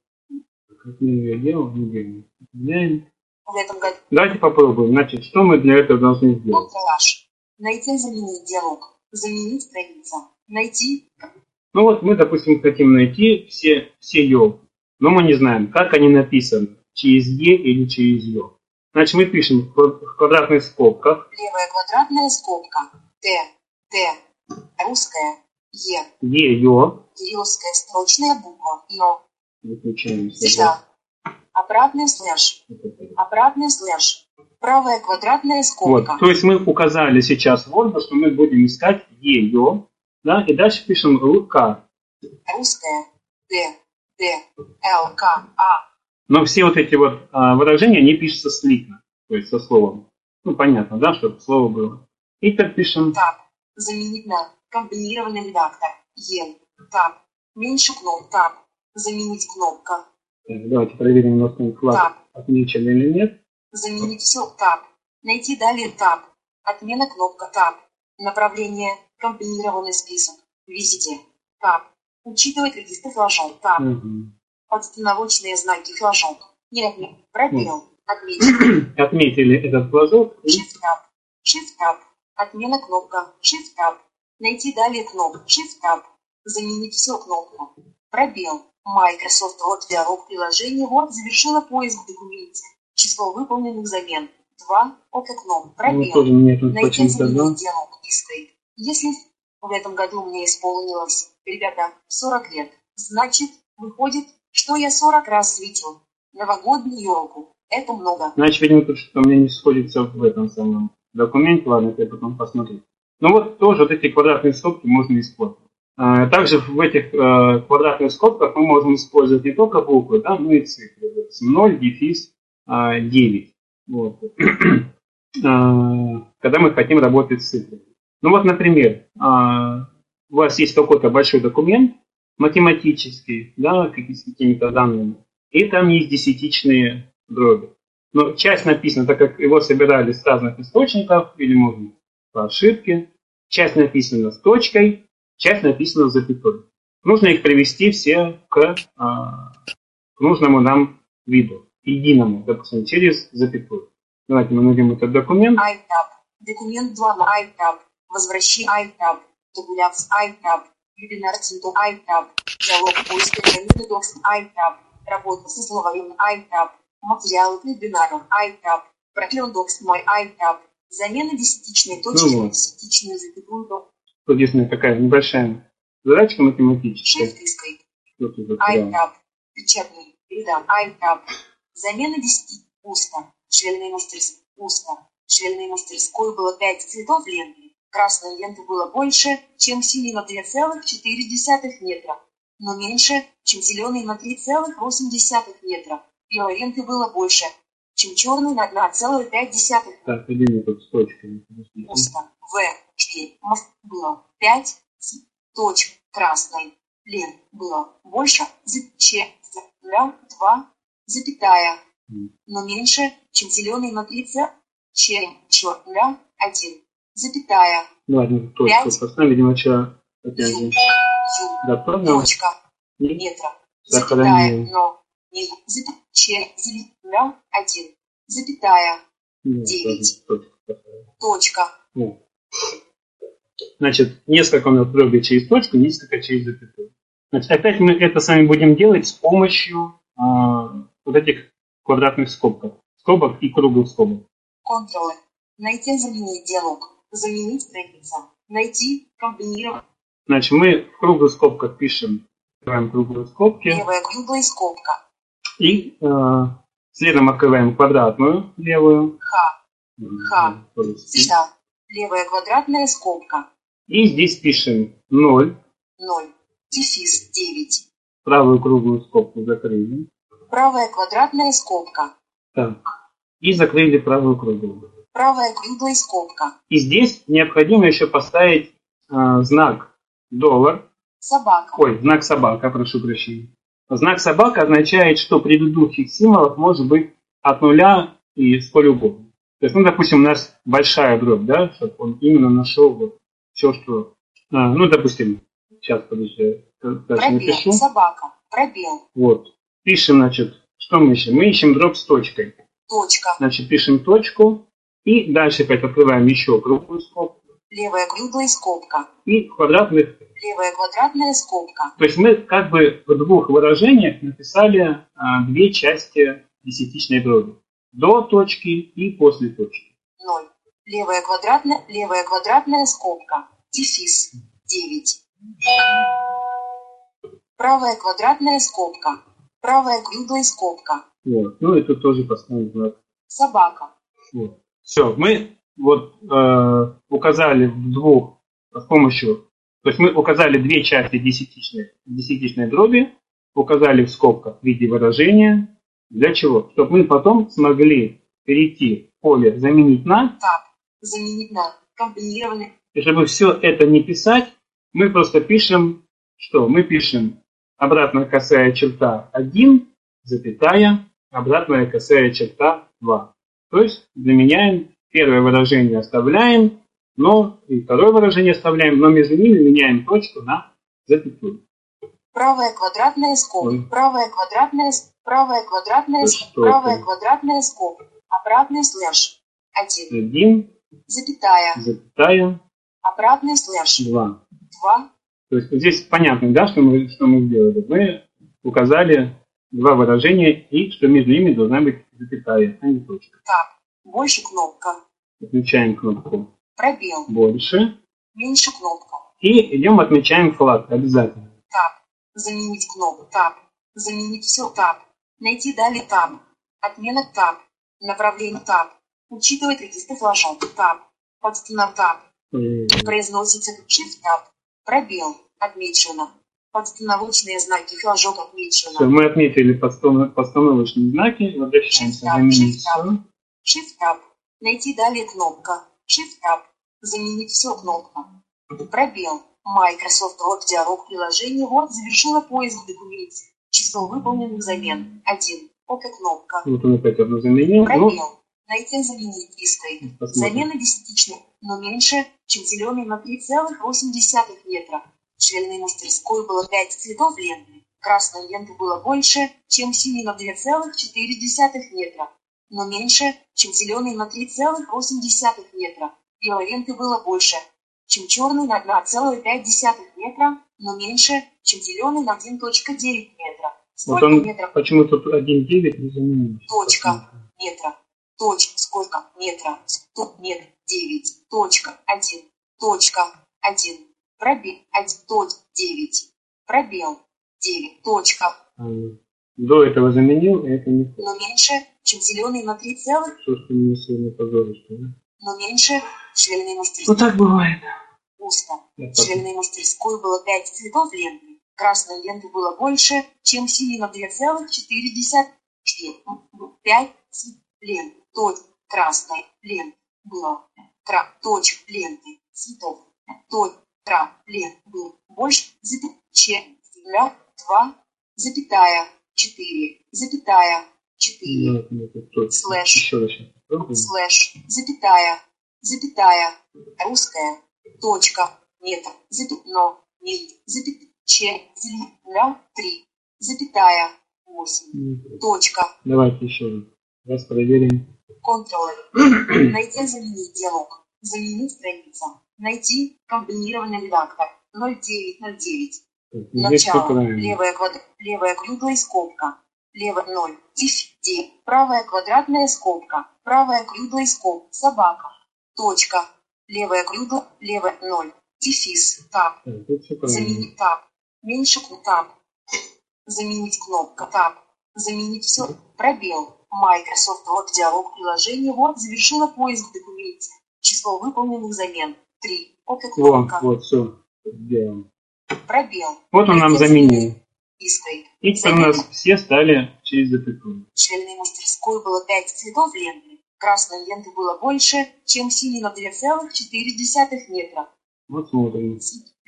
я делал, не делаем. В этом году. Давайте попробуем. Значит, что мы для этого должны сделать? Ctrl-H. Найти, заменить диалог. Заменить страница. Найти. Ну вот мы, допустим, хотим найти все елки. Но мы не знаем, как они написаны. Через Е или через Ё. Значит, мы пишем в квадратных скобках. Левая квадратная скобка. Т. Русская. Е. Ё. Кирилловская строчная буква. Ё. Выключаем. США. Обратный слэш. Обратный слэш. Правая квадратная скобка. Вот, то есть мы указали сейчас Word, что мы будем искать ее, да, и дальше пишем РК. Русская. Д-Л-К-А. Но все вот эти вот выражения, они пишутся слитно, то есть со словом. Ну, понятно, да, чтобы слово было. И так пишем. Таб. Заменить на комбинированный редактор. Е. Таб. Меньше кнопок. Таб. Заменить кнопка. Так, давайте проверим, у нас там флаг отмечен или нет. Заменить все. Таб. Найти далее. Таб. Отмена кнопка. Таб. Направление. Комбинированный список. Везде. Таб. Учитывать регистр флажок. Таб. Подстановочные знаки флажок. Не отметил. Пробел. Отметили. Отметили этот флажок. Shift-Tab. Shift-Tab. Отмена кнопка. Shift-Tab. Найти далее кнопку. Shift-Tab. Заменить все кнопку. Пробел. Microsoft Word диалог приложения Word завершила поиск в документе. Число выполненных замен. 2. Окно. Пробел. Найти заменить диалог. Искай. Если в этом году мне исполнилось, ребята, 40 лет, значит, выходит, что я 40 раз светил новогоднюю елку. Это много. Значит, видимо, тут что-то у меня не сходится в этом самом документе. Ладно, я потом посмотрю. Ну вот тоже вот эти квадратные скобки можно использовать. Также в этих квадратных скобках мы можем использовать не только буквы, да, но и цифры. 0, дефис, 9. Вот. Когда мы хотим работать с цифрами. Ну вот, например, у вас есть какой-то большой документ математический, да, с какими-то данными, и там есть десятичные дроби. Но часть написана, так как его собирали с разных источников, или можно по ошибке. Часть написана с точкой, часть написана с запятой. Нужно их привести все к нужному нам виду, единому, допустим, через запятую. Давайте мы найдем этот документ. iTab. Документ 2 на iTab. Возвращение iTab. Табуляция iTab. Вебинар центр iTab. Диалог поиска меню докс iTab. Работа со словарем iTab. Материалы к вебинарам iTab. Проклен докс мой iTab. Замена десятичной точки на десятичную запятую. Тут есть у меня такая небольшая задачка математическая. iTab. Печатный. Передам iTab. Замена 10. Пусто. Швейной мастерской. Пусто. В швейной мастерской было 5 цветов ленты. Красной ленты было больше, чем синей на 3,4 метра, но меньше, чем зеленой на 3,8 метра. Белой ленты было больше, чем черной на 1,5. Так, один тут с точкой. Пусто. В. 4. Было 5 точек красной. Лент было больше, Ч. 2, запятая, но меньше, чем зеленый на 3,1, запятая. Ладно, точку поставим, видимо, вчера опять же. Точка. Метра. Запятая, но не Ч. 1, запятая. 9. Точка. Значит, несколько у нас дробей через точку, несколько через запятую. Значит, опять мы это с вами будем делать с помощью вот этих квадратных скобок и круглых скобок. Контролы. Найти, заменить диалог. Заменить страница. Найти, комбинировать. Значит, мы в круглых скобках пишем, открываем круглые скобки. Левая круглая скобка. И следом открываем квадратную левую. Х. Звезда. Левая квадратная скобка. И здесь пишем 0. 0. Дефис 9. Правую круглую скобку закрыли. Правая квадратная скобка. Так. И закрыли правую круглую. Правая круглая скобка. И здесь необходимо еще поставить знак $. Собака. Знак собака, прошу прощения. Знак собака означает, что предыдущих символов может быть от 0 и сколь угодно. То есть, допустим, у нас большая дробь, да, чтобы он именно нашел вот все, что... допустим, сейчас, подожди, дальше напишу. Собака, пробел. Вот. Пишем, значит, что мы ищем? Мы ищем дробь с точкой. Точка. Значит, пишем точку. И дальше опять открываем еще круглую скобку. Левая круглая скобка. И квадратных. Левая квадратная скобка. То есть мы как бы в двух выражениях написали две части десятичной дроби. До точки и после точки. 0. Левая квадратная скобка. Дефис 9. Правая квадратная скобка. Правая круглая скобка. Вот. Ну и тут тоже поставим знак. Собака. Вот. Все, мы вот указали с помощью, то есть мы указали две части десятичной дроби, указали в скобках в виде выражения. Для чего? Чтобы мы потом смогли перейти в поле «заменить на». Так, заменить на. Комбинированный. И чтобы все это не писать, мы просто пишем, что? Мы пишем обратная косая черта 1, запятая, обратная косая черта 2. То есть заменяем, первое выражение оставляем, но и второе выражение оставляем, но между ними меняем точку на запятую. Правая квадратная скобка. Ой. Правая квадратная скобка. Обратный слэш. 1. 1, Запятая. запятая, Обратный слэш. 2. 2. То есть здесь понятно, да, что мы сделали? Мы указали два выражения и что между ними должна быть запятая, а не точка. Таб. Больше кнопка. Отмечаем кнопку Пробел. «Больше» Меньше кнопка. и идем отмечаем флаг обязательно. Таб. Заменить кнопку. Таб. Заменить все. Таб. Найти далее. Таб. Отмена. Таб. Направление. Таб. Учитывать регистр флажок. Таб. Подстанов. Таб. Произносится Shift. Таб. Пробел. Отмечено. Подстановочные знаки. Флажок отмечено. Все, мы отметили подстановочные знаки. Возвращаемся. Заменить все. Shift Tab. Найти далее кнопка. Shift Tab. Заменить все кнопка. Пробел. Microsoft Word диалог приложения Word завершила поиск в документе. Число выполненных замен. 1. ОК кнопка. Вот он опять одну заменил. Пробел. Найти заменить искрой. Посмотрим. Замена десятичной, но меньше, чем зеленый на 3,8 метра. В швейной мастерской было 5 цветов ленты. Красной ленты было больше, чем синий на 2,4 метра. Но меньше, чем зеленый на 3,8 метра. Белой ленты было больше, чем черный на 1,5 метра, но меньше, чем зеленый на 1,9 метра. Вот Сколько он метров? почему тут 1,9 не заменил? Точка. Метра. Точка. Сколько метра? 100 метр. 9. Точка. 1. Точка. 1. Пробел. 1. 9. Пробел. 9. Точка. До этого заменил, а это не то. Но меньше, чем зеленый на 3 Что ж ты меня сегодня позоришь, да? но меньше швейной мастерской. Ну так бывает. Пусто. Я В швейной мастерской было 5 цветов ленты. Красной ленты было больше, чем синий на 2,4. 5 лент. Красной ленты было. Точек ленты. Цветов. Лент был больше. Чем 2. Запятая. 4. Запятая. 4. Слэш. Еще раз сейчас попробуем. Слэш. Запятая. Русская. Точка. Метр. Но. Нет. Чем. 3. Запятая. 8. Точка. Давайте еще раз проверим. Ctrl. Найти заменить диалог. Заменить страница. Найти комбинированный редактор. 0909. Здесь все Начало. правильно. Левая круглая скобка. Левая 0. Ди. Правая квадратная скобка. Правая круглая скобка. Собака. Точка. Левая круглая. Левая 0. Дефис. Таб. Так, тут все правильно. Заменить таб. Меньше таб. Заменить кнопка. Таб. Заменить все. Пробел. Microsoft Word диалог приложения Word завершила поиск в документе. Число выполненных замен. 3. ОК кнопка. Вот, все. Сделаем. Пробел. Вот он нам заменил. Искрой. И теперь у нас все стали через запятую. В швейной мастерской было 5 цветов ленты. Красной ленты было больше, чем синий на 2,4 метра. Вот смотрим.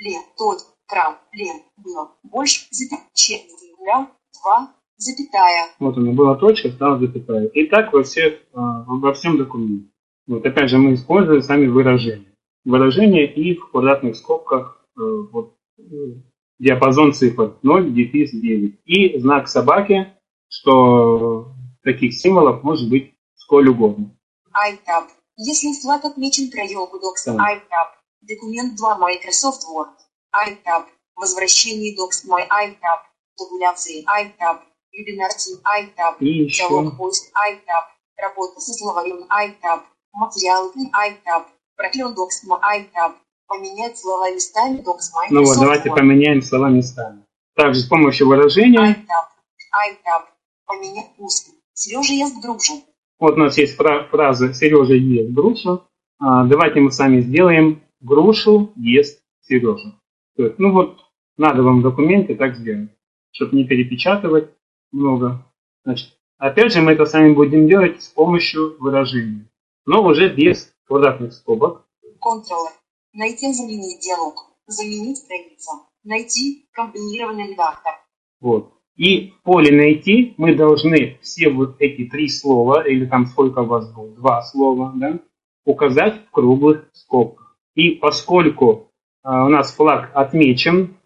Лент было больше, чем 2, запятая. Вот она была точка, стала запятая. И так во всем документе. Вот опять же мы используем сами выражения. Выражения и в квадратных скобках диапазон цифр 0, дефис 9. И знак собаки, что таких символов может быть сколь угодно. iTab. Если флаг отмечен краёвку Docs, Так. iTab. Документ 2 Microsoft Word. iTab. Возвращение Docs My iTab. Табуляции iTab. Вебинар Team iTab. И еще Диалог поиск iTab. Работа со словарем iTab. Материалы iTab. Проклен Docs My iTab. Поменять слова местами Docs Microsoft ну вот, давайте Word. поменяем слова местами. Также с помощью выражения iTab. Поменять пуск. Сережа ест грушу. Вот у нас есть фраза «Сережа ест грушу». Давайте мы сами сделаем «Грушу ест Сережа». То есть, ну вот, надо вам в документе так сделать, чтобы не перепечатывать много. Значит, опять же, мы это сами будем делать с помощью выражения, но уже без квадратных скобок. Ctrl. Найти, заменить диалог. Заменить страницу. Найти комбинированный редактор. Вот. И в поле «Найти» мы должны все вот эти 3 слова, или там сколько у вас было, 2 слова, да, указать в круглых скобках. И поскольку у нас флаг отмечен,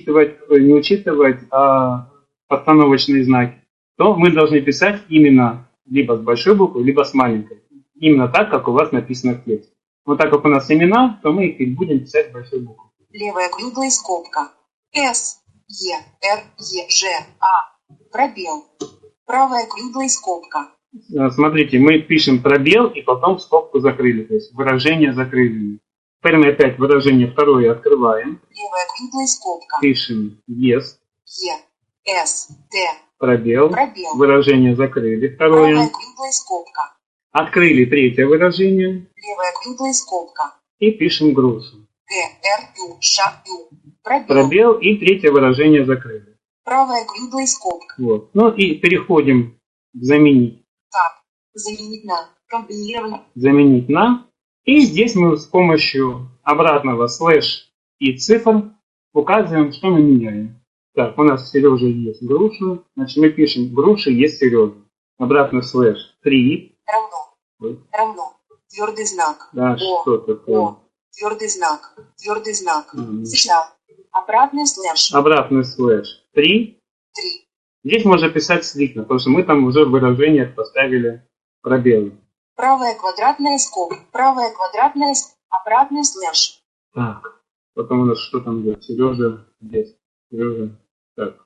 не учитывать постановочные знаки, то мы должны писать именно либо с большой буквы, либо с маленькой. Именно так, как у вас написано в тексте. Вот так как у нас имена, то мы их будем писать с большой буквы. Левая круглая скобка. С, Е, Р, Е, Ж, А. Пробел. Правая круглая скобка. Смотрите, мы пишем пробел и потом скобку закрыли, то есть выражение закрыли. Теперь мы опять выражение второе открываем. Левая круглая скобка. Пишем ест. Е, С, Т. Пробел. Пробел. Выражение закрыли. Второе. Правая круглая скобка. Открыли третье выражение. Левая круглая скобка. И пишем грушу. Г, Р, Ю, Ш, Ю. Пробел. Пробел и третье выражение закрыли. Правая круглая скобка. Вот. Ну и переходим к заменить. Таб. Заменить на. Комбинированный. Заменить на. И здесь мы с помощью обратного слэш и цифр указываем, что мы меняем. Так, у нас Сережа есть груша. Значит, мы пишем груша есть Сережа. Обратно слэш 3. Равно. Равно. Твердый знак. Да, что такое? О. Твердый знак. Твердый знак. США. Обратный слэш. Обратный слэш 3. 3. Здесь можно писать слитно, потому что мы там уже в выражениях поставили пробелы. Правая квадратная скобка. Правая квадратная обратный слэш. Так, потом у нас что там будет? Сережа здесь. Сережа. Так,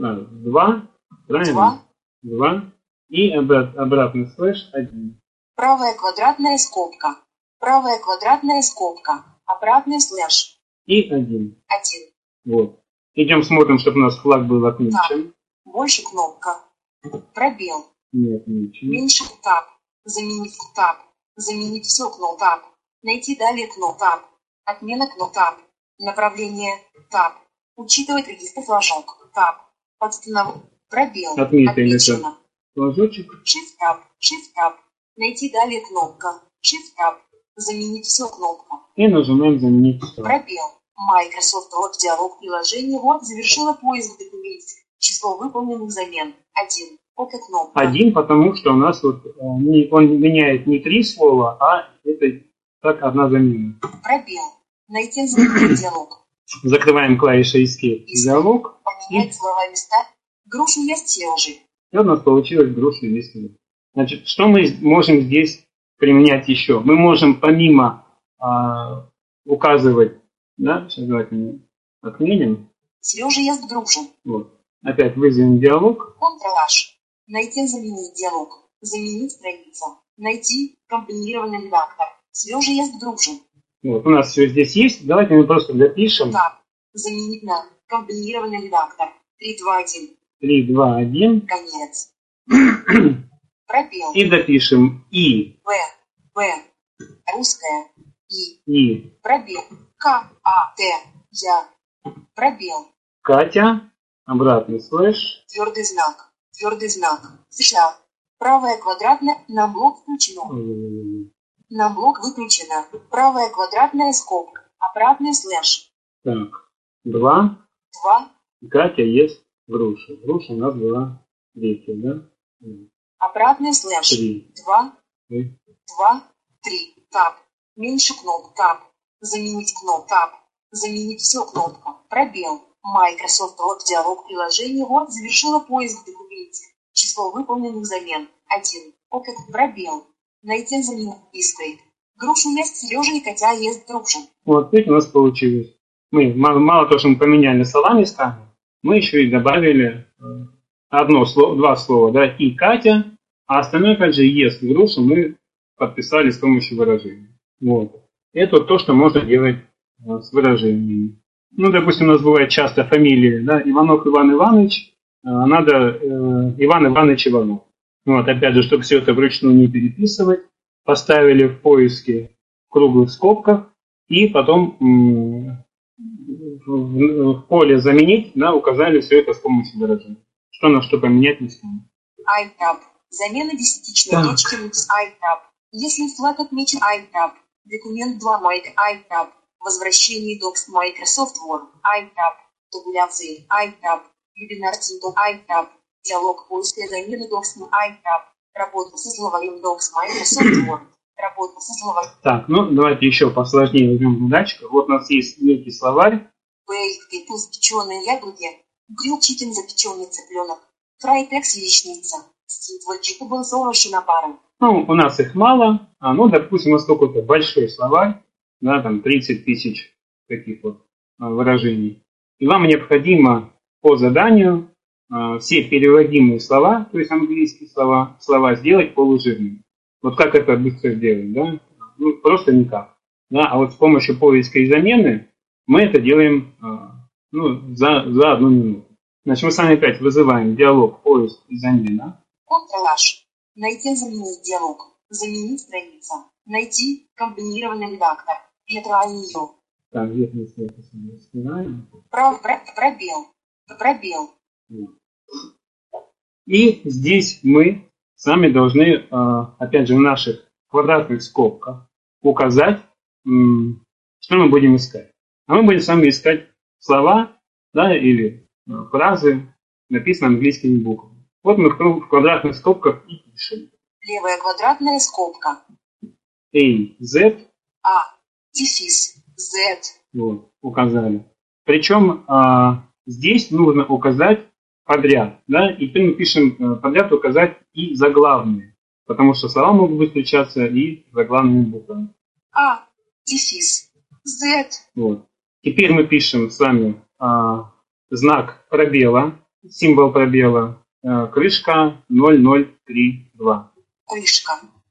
2. Правильно? 2. И обратный слэш 1. Правая квадратная скобка. Правая квадратная скобка. Обратный слэш. И 1. 1. Вот. Идем смотрим, чтобы у нас флаг был отмечен. Больше кнопка. Пробел. Не отмечен. Меньше таб. Заменить таб. Заменить все кнопку таб. Найти далее кнопку таб. Отмена кнопку таб. Направление таб. Учитывать регистр флажок таб. Подстановка. Пробел. Отмечено. Флажочек. Shift таб. Shift таб. Найти далее кнопка. Shift таб. Заменить все кнопка. И нажимаем заменить все. Пробел. Microsoft Word диалог приложения Word завершила поиск в документе. Число выполненных замен 1. ОК кнопка. 1, потому что у нас вот он меняет не 3 слова, а это так одна замена. Пробел. Найти заменить диалог. Закрываем клавишей Escape диалог. Поменять слова места. Грушу есть Сережи. И у нас получилось груша есть Сережи. Значит, что мы можем здесь применять еще? Мы можем помимо указывать, да, сейчас давайте мы отменим. Сережа ест грушу. Вот. Опять вызовем диалог. Ctrl-H. Найти заменить диалог. Заменить страницу. Найти комбинированный редактор. Сережа ест грушу. Вот, у нас все здесь есть. Давайте мы просто допишем. Так. Заменить на комбинированный редактор. 3, 2, 1. 3, 2, 1. Конец. Пробел. И допишем И. В. Русская. И. И. Пробел. К. А. Т. Я. Пробел. Катя. Обратный слэш. Твердый знак. Твердый знак. США. Правая квадратная. На блок включено. На блок выключено. Правая квадратная скобка. Обратный слэш. Так. 2. 2. Катя ест грушу. Груша у нас была 3, да? Обратный слэш. 3. 2. 3. 2. 3. Таб. Меньше кнопку таб. Заменить кнопку таб. Заменить все кнопка. Пробел. Microsoft Word диалог приложения Word завершила поиск в документе. Число выполненных замен 1. ОК пробел. Найти замену. Искрит. Грушу ест Сережа и Катя ест грушу. Вот видите, у нас получилось. Мы мало того, что мы поменяли слова местами, мы еще и добавили два слова, да, и Катя, а остальное, опять же, ест грушу мы подписали с помощью выражения. Вот. Это то, что можно делать с выражениями. Ну, допустим, у нас бывает часто фамилии, да, Иванов Иван Иванович, надо Иван Иванович Иванов. Вот, опять же, чтобы все это вручную не переписывать, поставили в поиске в круглых скобках и потом в поле «Заменить», да, указали все это с помощью выражения. Что на что поменять не станем. iTab. Замена десятичной точки с iTab. Если флаг отмечен iTab. Документ 2 iTab. Возвращение Docs Microsoft Word. iTab. Табуляции. iTab. Вебинар Тинтон. iTab. Диалог поиска замены Docs iTab. Работа со словарем Docs Microsoft Word. Работа со словарем. Так, ну давайте еще посложнее возьмем задачку. Вот у нас есть некий словарь. Бейкты, печеные ягоды. Грил чикен, запеченный цыпленок. Фрайтекс, яичница. Ститвольчик был с овощи на пару. Ну, у нас их мало. Ну, допустим, у нас какой-то большой словарь. Да, там 30 тысяч таких вот выражений. И вам необходимо по заданию все переводимые слова, то есть английские слова сделать полужирными. Вот как это быстро сделать, да? Ну, просто никак. Да? А вот с помощью поиска и замены мы это делаем за 1 минуту. Значит, мы с вами опять вызываем диалог, поиск и замена. Ctrl-H. Найти, заменить диалог. Заменить страница. Найти комбинированный редактор. Петра-Нью. Так, верхний слой стираем. Пробел. И здесь мы сами должны, опять же, в наших квадратных скобках указать, что мы будем искать. А мы будем с вами искать слова, да, или фразы, написанные английскими буквами. Вот мы в квадратных скобках и пишем. Левая квадратная скобка. A, Z. А, дефис, Z. Вот, указали. Причем здесь нужно указать подряд, да, и мы пишем подряд указать и заглавные, потому что слова могут быть встречаться и заглавными буквами. А, дефис, Z. Вот. Теперь мы пишем с вами знак пробела, символ пробела, крышка 0032. Крышка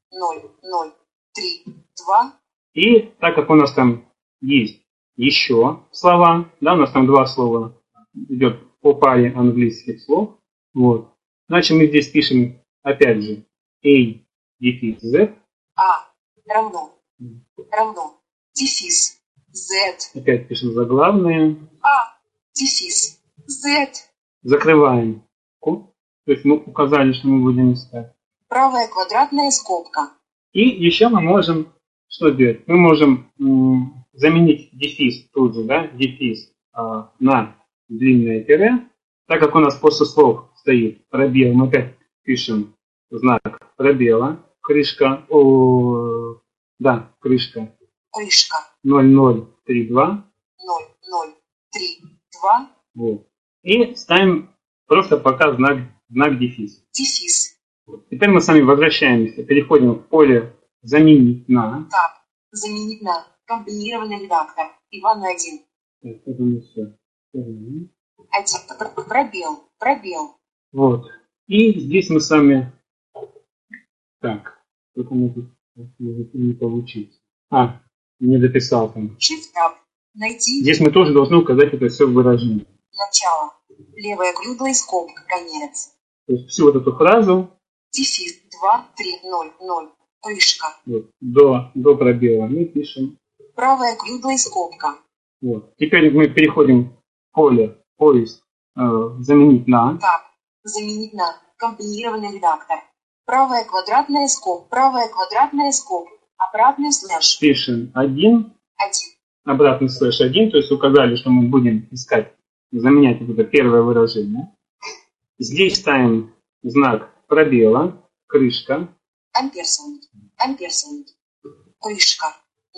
0032. И так как у нас там есть еще слова, да, у нас там 2 слова идет по паре английских слов, вот, значит мы здесь пишем опять же A, дефис, Z. А равно дефис, Z. Опять пишем заглавные. А, дефис, Z. Закрываем. То есть мы указали, что мы будем искать. Правая квадратная скобка. И еще мы можем что делать? Мы можем заменить дефис тут же, да, дефис на длинное тире. Так как у нас после слов стоит пробел, мы опять пишем знак пробела. Крышка 0032. 0032. Вот. И ставим просто пока знак дефис. Дефис. Вот. Теперь мы с вами возвращаемся, переходим в поле «Заменить на». Так, заменить на комбинированный редактор. Иван 1. Так, это не все. Пробел. Вот. И здесь мы с вами... Так, что-то может не получится. Не дописал там. Shift-Tab. Найти. Здесь мы тоже должны указать это все в выражении. Начало. Левая круглая скобка. Конец. То есть всю вот эту фразу. Дефис 2, 3, 0, 0. Крышка. Вот, до пробела мы пишем. Правая круглая скобка. Вот. Теперь мы переходим в поле поиск заменить на. Так, заменить на комбинированный редактор. Правая квадратная скобка. Обратный слэш. Пишем 1. Обратный слэш 1, то есть указали, что мы будем искать, заменять вот это первое выражение. Здесь ставим знак пробела, крышка. Амперсанд. Крышка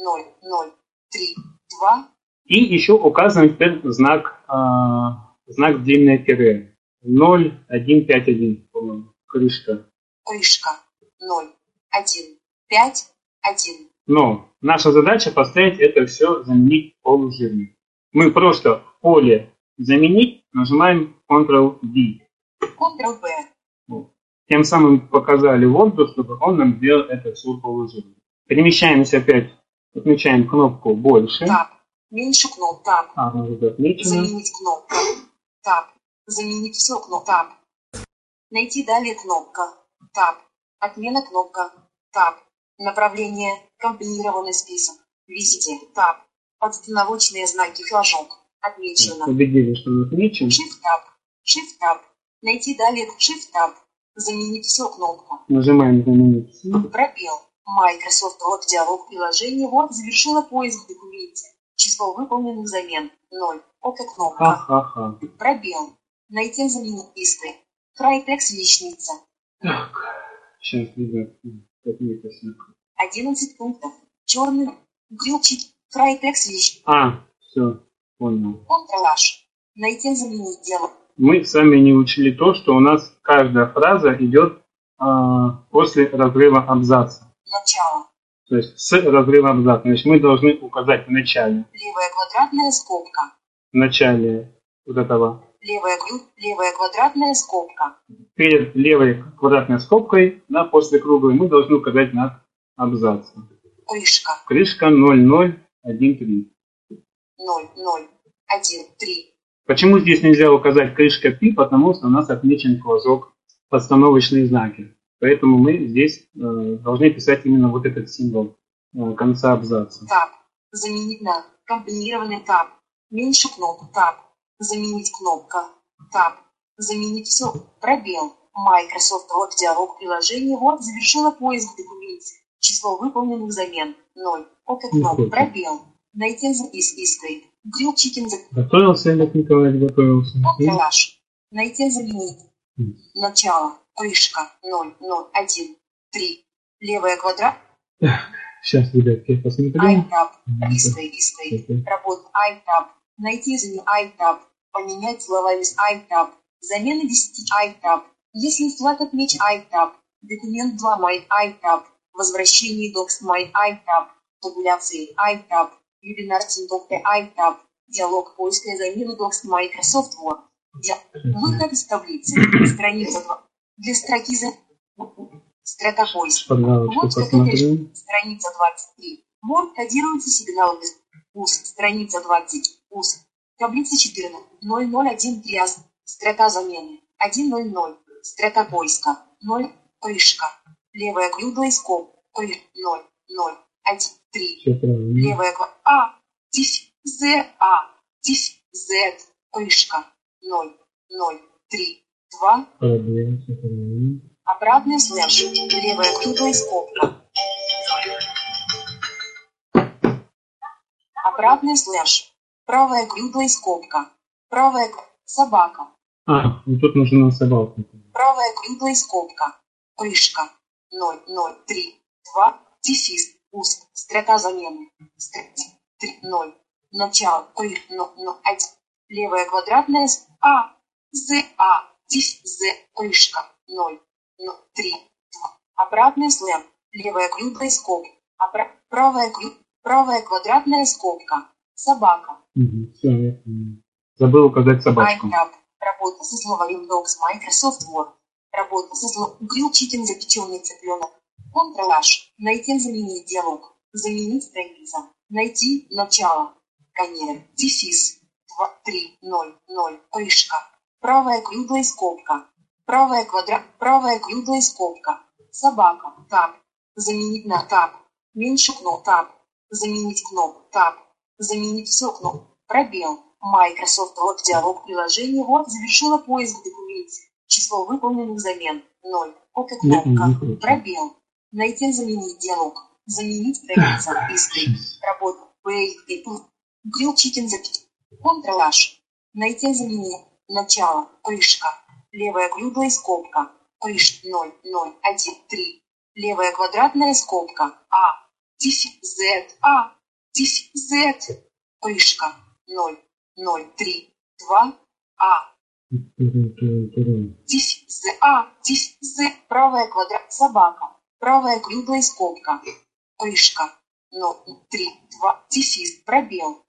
0032. И еще указываем теперь знак длинное тире. 0151, по-моему. Крышка 0151. Но наша задача поставить это все, заменить полужирным. Мы просто в поле «Заменить» нажимаем Ctrl-D. Ctrl-V. Вот. Тем самым показали Word, чтобы он нам сделал это все полужирным. Перемещаемся опять, отмечаем кнопку «Больше». Таб. Меньше кнопка. Таб. Может быть, отмечено. Заменить кнопка. Таб. Заменить все кнопка. Таб. Найти далее кнопка. Таб. Отмена кнопка. Таб. Направление. Комбинированный список. Везде. Таб. Подстановочные знаки флажок. Отмечено. Убедились, что он отмечен. Shift-таб. Shift-таб. Найти далее. Shift-таб. Заменить все кнопка. Нажимаем заменить. Пробел. Microsoft Word диалог приложения Word завершила поиск в документе. Число выполненных замен 0. ОК кнопка. Ха-ха-ха. Пробел. Найти заменить исты. Фрайтекс личница. Так. Сейчас, ребят. Как мне это все. 11 пунктов. Черный. Грилчик. Фрайтекс личница. Все. Понял. Ctrl-H. Найти заменить дело. Мы сами не учли то, что у нас каждая фраза идет после разрыва абзаца. Начало. То есть с разрыва абзаца. Значит, мы должны указать в начале. Левая квадратная скобка. В начале вот этого. Левая квадратная скобка. Перед левой квадратной скобкой, да, после круглой, мы должны указать над абзацем. Крышка. Крышка 0013. 0013. Почему здесь нельзя указать крышка пи? Потому что у нас отмечен флажок подстановочные знаки. Поэтому мы здесь должны писать именно вот этот символ конца абзаца. Таб. Заменить на комбинированный таб. Меньше кнопку таб. Заменить кнопка. Таб. Заменить все. Пробел. Microsoft Word диалог приложения Word завершила поиск в документе. Число выполненных замен 0. ОК кнопка. Пробел. Найти из искры. Грилл чикен. Готовился, Олег Николаевич, готовился. Ctrl-H. Найти заменить. Начало. Крышка 0013. Левая квадрат. Сейчас, ребят, я посмотрю. iTab. Искры. Работа iTab. Найти заменить iTab. Поменять слова из iTab. Замена 10 iTab. Если флаг отмечен iTab. Документ 2 My iTab. Возвращение docs My iTab. Табуляции iTab. Вебинар Тинтопе iTab. Диалог поиска и замены docs Microsoft Word. Выход из таблицы. Страница 2. Для строки за... Строка поиска. Вот страница 23. Word кодируется сигналом из... Страница 20. Таблица 14. 0013. Строка замены. 100. Строка поиска. 0. Крышка. Левая круглая скоб. 0. 1. 3. Левая Z. Крышка. 0. 3. 2. Обратный слэш. Левая круглая скобка. Обратный слэш. Правая круглая скобка. Правая собака. Вот тут нужна собака. Правая круглая скобка. Крышка. 003. 2. Дефис. Строка замены. 0. Начало. 1. Левая квадратная Z. Крышка. 0. 3. 2. Обратный слэм. Левая круглая скобка. Правая квадратная скобка. Собака. Все, я понял. Забыл указать собачку. iTab. Работа со словарем Docs Microsoft Word. Работа со словарем Grill Chicken запеченный цыпленок. Ctrl-H. Найти заменить диалог. Заменить страница. Найти начало. Конец. Дефис. 2, 3, 0, 0. Крышка. Правая круглая скобка. Правая круглая скобка. Собака. Таб. Заменить на таб. Меньше кнопка. Таб. Заменить кнопку. Таб. Заменить все кнопку. Пробел. Microsoft Word диалог приложения Word завершила поиск в документе. Число выполненных замен 0. ОК кнопка. Пробел. Найти заменить диалог. Заменить страница. Искры. Работа. Grill Chicken запить. Ctrl-H. Найти заменить. Начало. Крышка. Левая круглая скобка. Крышка 0013. Левая квадратная скобка. Z. Крышка. 003. 2. Z. Правая квадрат. Собака. Правая круглая скобка. Крышка. 3. 2. Дефис. Пробел.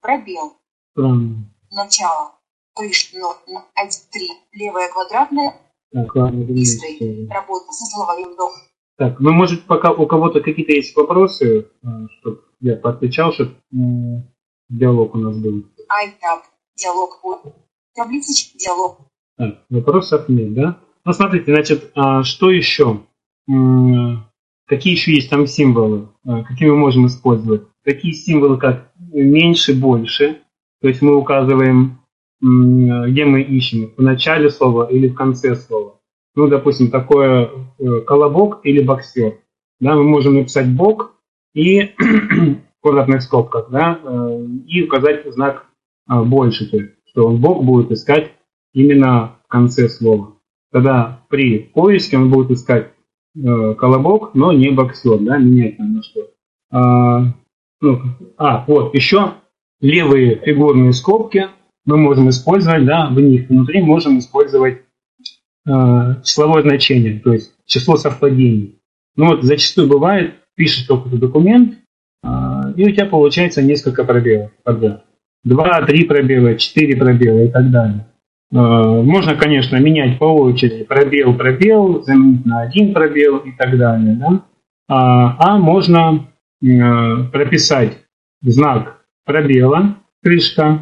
Начало. Крышка. 013. Левая квадратная. Искры. Работа со словарем Docs. Так, вы, может, пока у кого-то какие-то есть вопросы, чтобы я поотвечал, чтобы диалог у нас был. iTab. Диалог. Таблица. Диалог. Так, вопросов нет, да? Ну, смотрите, значит, что еще? какие еще есть там символы, какие мы можем использовать. Такие символы, как меньше, больше. То есть мы указываем, где мы ищем, в начале слова или в конце слова. Ну, допустим, такое колобок или боксер. Да, мы можем написать бок и в квадратных скобках, да, и указать знак больше, то есть, что он бок будет искать именно в конце слова. Тогда при поиске он будет искать колобок, но не боксер, да, менять там на что. Вот, еще левые фигурные скобки мы можем использовать, да, в них внутри можем использовать числовое значение, то есть число совпадений. Ну вот зачастую бывает, пишешь какой-то документ, и у тебя получается несколько пробелов подряд. 2, 3 пробела, 4 пробела и так далее. Можно, конечно, менять по очереди пробел, заменить на один пробел и так далее. Да? А можно прописать знак пробела, крышка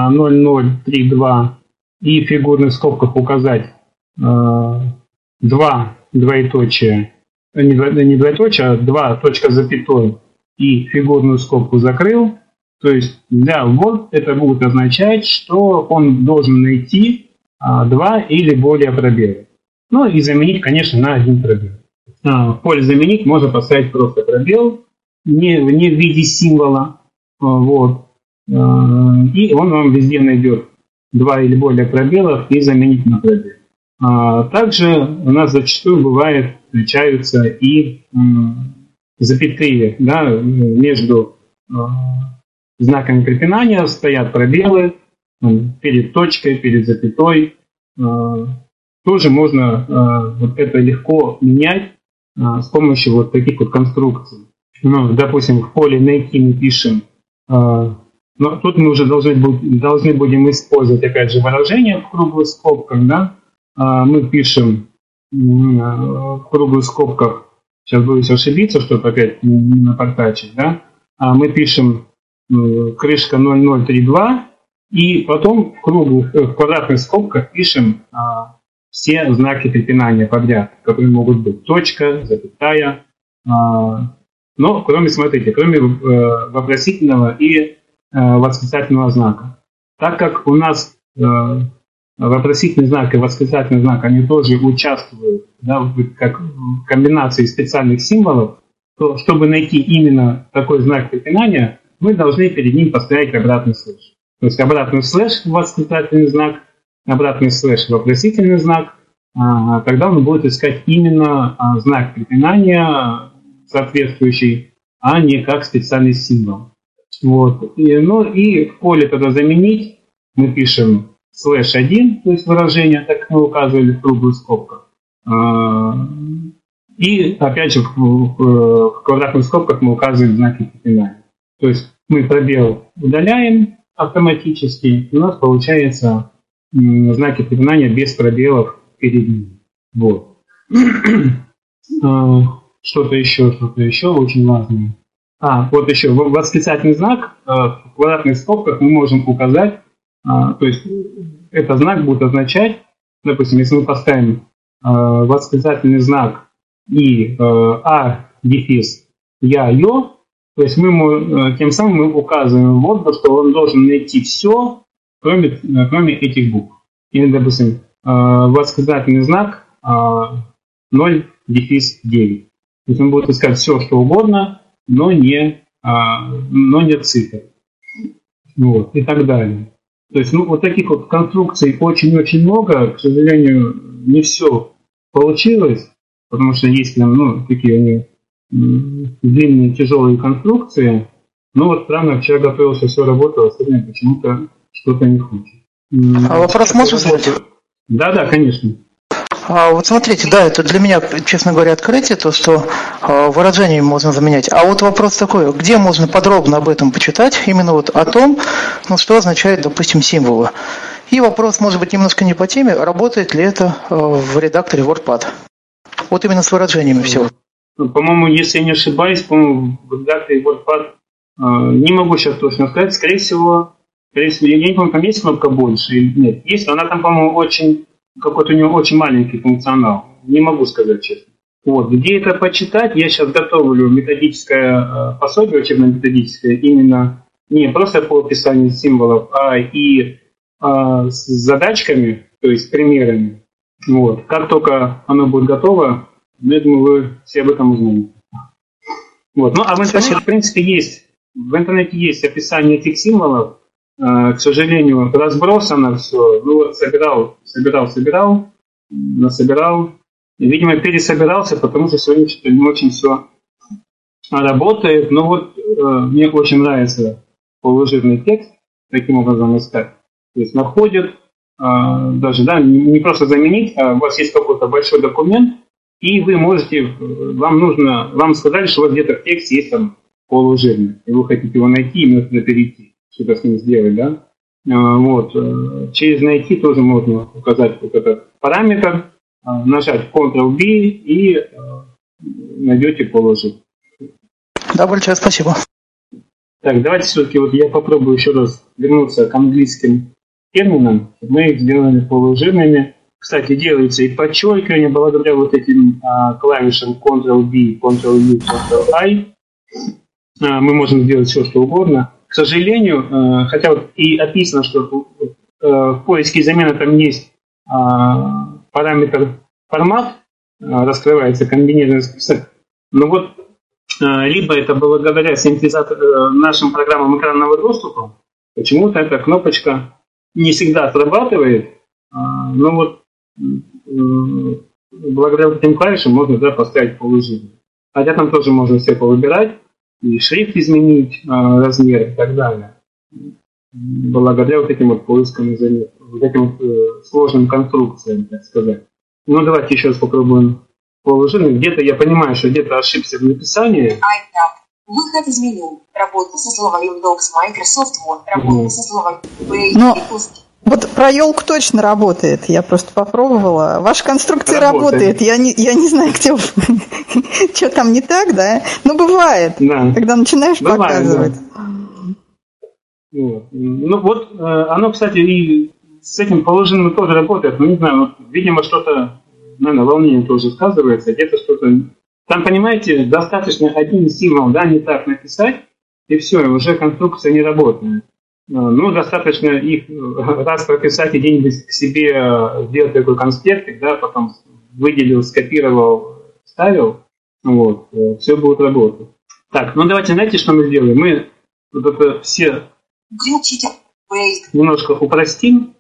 0032, и в фигурных скобках указать 2 двоеточия, не двоеточие, а 2 точка запятой, и фигурную скобку закрыл. То есть для Word это будет означать, что он должен найти 2 или более пробелов. Ну и заменить, конечно, на один пробел. В поле «Заменить» можно поставить просто пробел, не в виде символа. Вот. И он вам везде найдет 2 или более пробелов и заменить на пробел. Также у нас зачастую бывает встречаются и запятые, да, между знаками препинания стоят пробелы перед точкой, перед запятой. Тоже можно вот это легко менять с помощью вот таких вот конструкций. Ну, допустим, в поле «Найти» мы пишем, но тут мы уже должны будем использовать опять же выражение в круглых скобках, да. Мы пишем в круглых скобках, сейчас боюсь ошибиться, чтобы опять не напортачить, да. Мы пишем крышка 0032, и потом в квадратных скобках пишем все знаки препинания подряд, которые могут быть точка, запятая, но кроме вопросительного и восклицательного знака. Так как у нас вопросительный знак и восклицательный знак, они тоже участвуют, да, как в комбинации специальных символов, то чтобы найти именно такой знак препинания, мы должны перед ним поставить обратный слэш. То есть обратный слэш – восклицательный знак, обратный слэш – вопросительный знак. Тогда он будет искать именно знак препинания соответствующий, а не как специальный символ. Вот. И в поле тогда «Заменить» мы пишем /1, то есть выражение, так как мы указывали в круглых скобках. И опять же в квадратных скобках мы указываем знаки препинания. То есть мы пробел удаляем автоматически, и у нас получается знаки препинания без пробелов перед ним. Вот. Что-то еще очень важное. Вот еще восклицательный знак в квадратных скобках мы можем указать, то есть этот знак будет означать, допустим, если мы поставим восклицательный знак и дефис я, ё, то есть мы тем самым мы указываем Word, что он должен найти все, кроме этих букв. Или, допустим, восклицательный знак 0, дефис 9. То есть он будет искать все, что угодно, но не цифры. Вот, и так далее. То есть, вот таких вот конструкций очень-очень много. К сожалению, не все получилось, потому что есть такие они длинные, тяжелые конструкции. Но вот странно, вчера готовился, все работало, сегодня почему-то что-то не хочет. А вопрос можно задать? Да, конечно. Вот смотрите, да, это для меня, честно говоря, открытие, то, что выражениями можно заменять. А вот вопрос такой, где можно подробно об этом почитать, именно вот о том, что означает, допустим, символы. И вопрос, может быть, немножко не по теме, работает ли это в редакторе WordPad? Вот именно с выражениями всего. По-моему, если я не ошибаюсь, в редакторе WordPad не могу сейчас точно сказать, скорее всего, я не помню, там есть кнопка больше или нет. Есть, но она там, по-моему, какой-то у него очень маленький функционал. Не могу сказать честно. Вот, где это почитать, я сейчас готовлю методическое пособие, учебно-методическое, именно не просто по описанию символов, а и с задачками, то есть примерами. Вот. Как только оно будет готово, я думаю, вы все об этом узнаете. Вот. Ну, а в интернете, в принципе, есть описание этих символов. К сожалению, разбросано все. Ну вот собирал, насобирал. И, видимо, пересобирался, потому что сегодня что-то не очень все работает. Но вот мне очень нравится полужирный текст, таким образом искать. То есть находит, даже не просто заменить, а у вас есть какой-то большой документ, и вы можете, вам сказали, что у вас где-то в тексте есть там полужирный, и вы хотите его найти, и нужно перейти, что-то с ним сделать, да? Вот. Через найти тоже можно указать вот этот параметр, нажать Ctrl-B и найдете полужирный. Да, большое спасибо. Так, давайте все-таки вот я попробую еще раз вернуться к английским терминам. Мы их сделали полужирными. Кстати, делается и подчеркивание благодаря вот этим клавишам Ctrl-B, Ctrl-U, Ctrl-I. Мы можем сделать все, что угодно. К сожалению, хотя вот и описано, что в поиске замены там есть параметр формат, раскрывается комбинированный список. Но вот либо это благодаря нашим программам экранного доступа, почему-то эта кнопочка не всегда срабатывает, но вот благодаря этим клавишам можно поставить полужирный. Хотя там тоже можно все повыбирать, и шрифт изменить, размер и так далее. Благодаря вот этим вот поискам, вот этим вот сложным конструкциям, так сказать. Ну, давайте еще раз попробуем полужирный. Где-то я понимаю, что где-то ошибся в написании. Выход из меню. Работа со словарем Docs Microsoft Word. Работа со словарем Вот про елку точно работает. Я просто попробовала. Ваша конструкция работает. Я не знаю, что там не так, да? Но бывает. Да. Когда начинаешь показывать. Да. Вот. Ну вот, оно, кстати, и с этим положенным тоже работает. Ну, не знаю, вот, видимо, что-то, наверное, волнение тоже сказывается. Где-то что-то... Там, понимаете, достаточно один символ, да, не так написать, и все, и уже конструкция не работает. Ну, достаточно их раз прописать и где-нибудь к себе сделать такой конспектик, да, потом выделил, скопировал, вставил, вот, все будет работать. Так, ну давайте, знаете, что мы сделаем? Мы вот это все немножко упростим.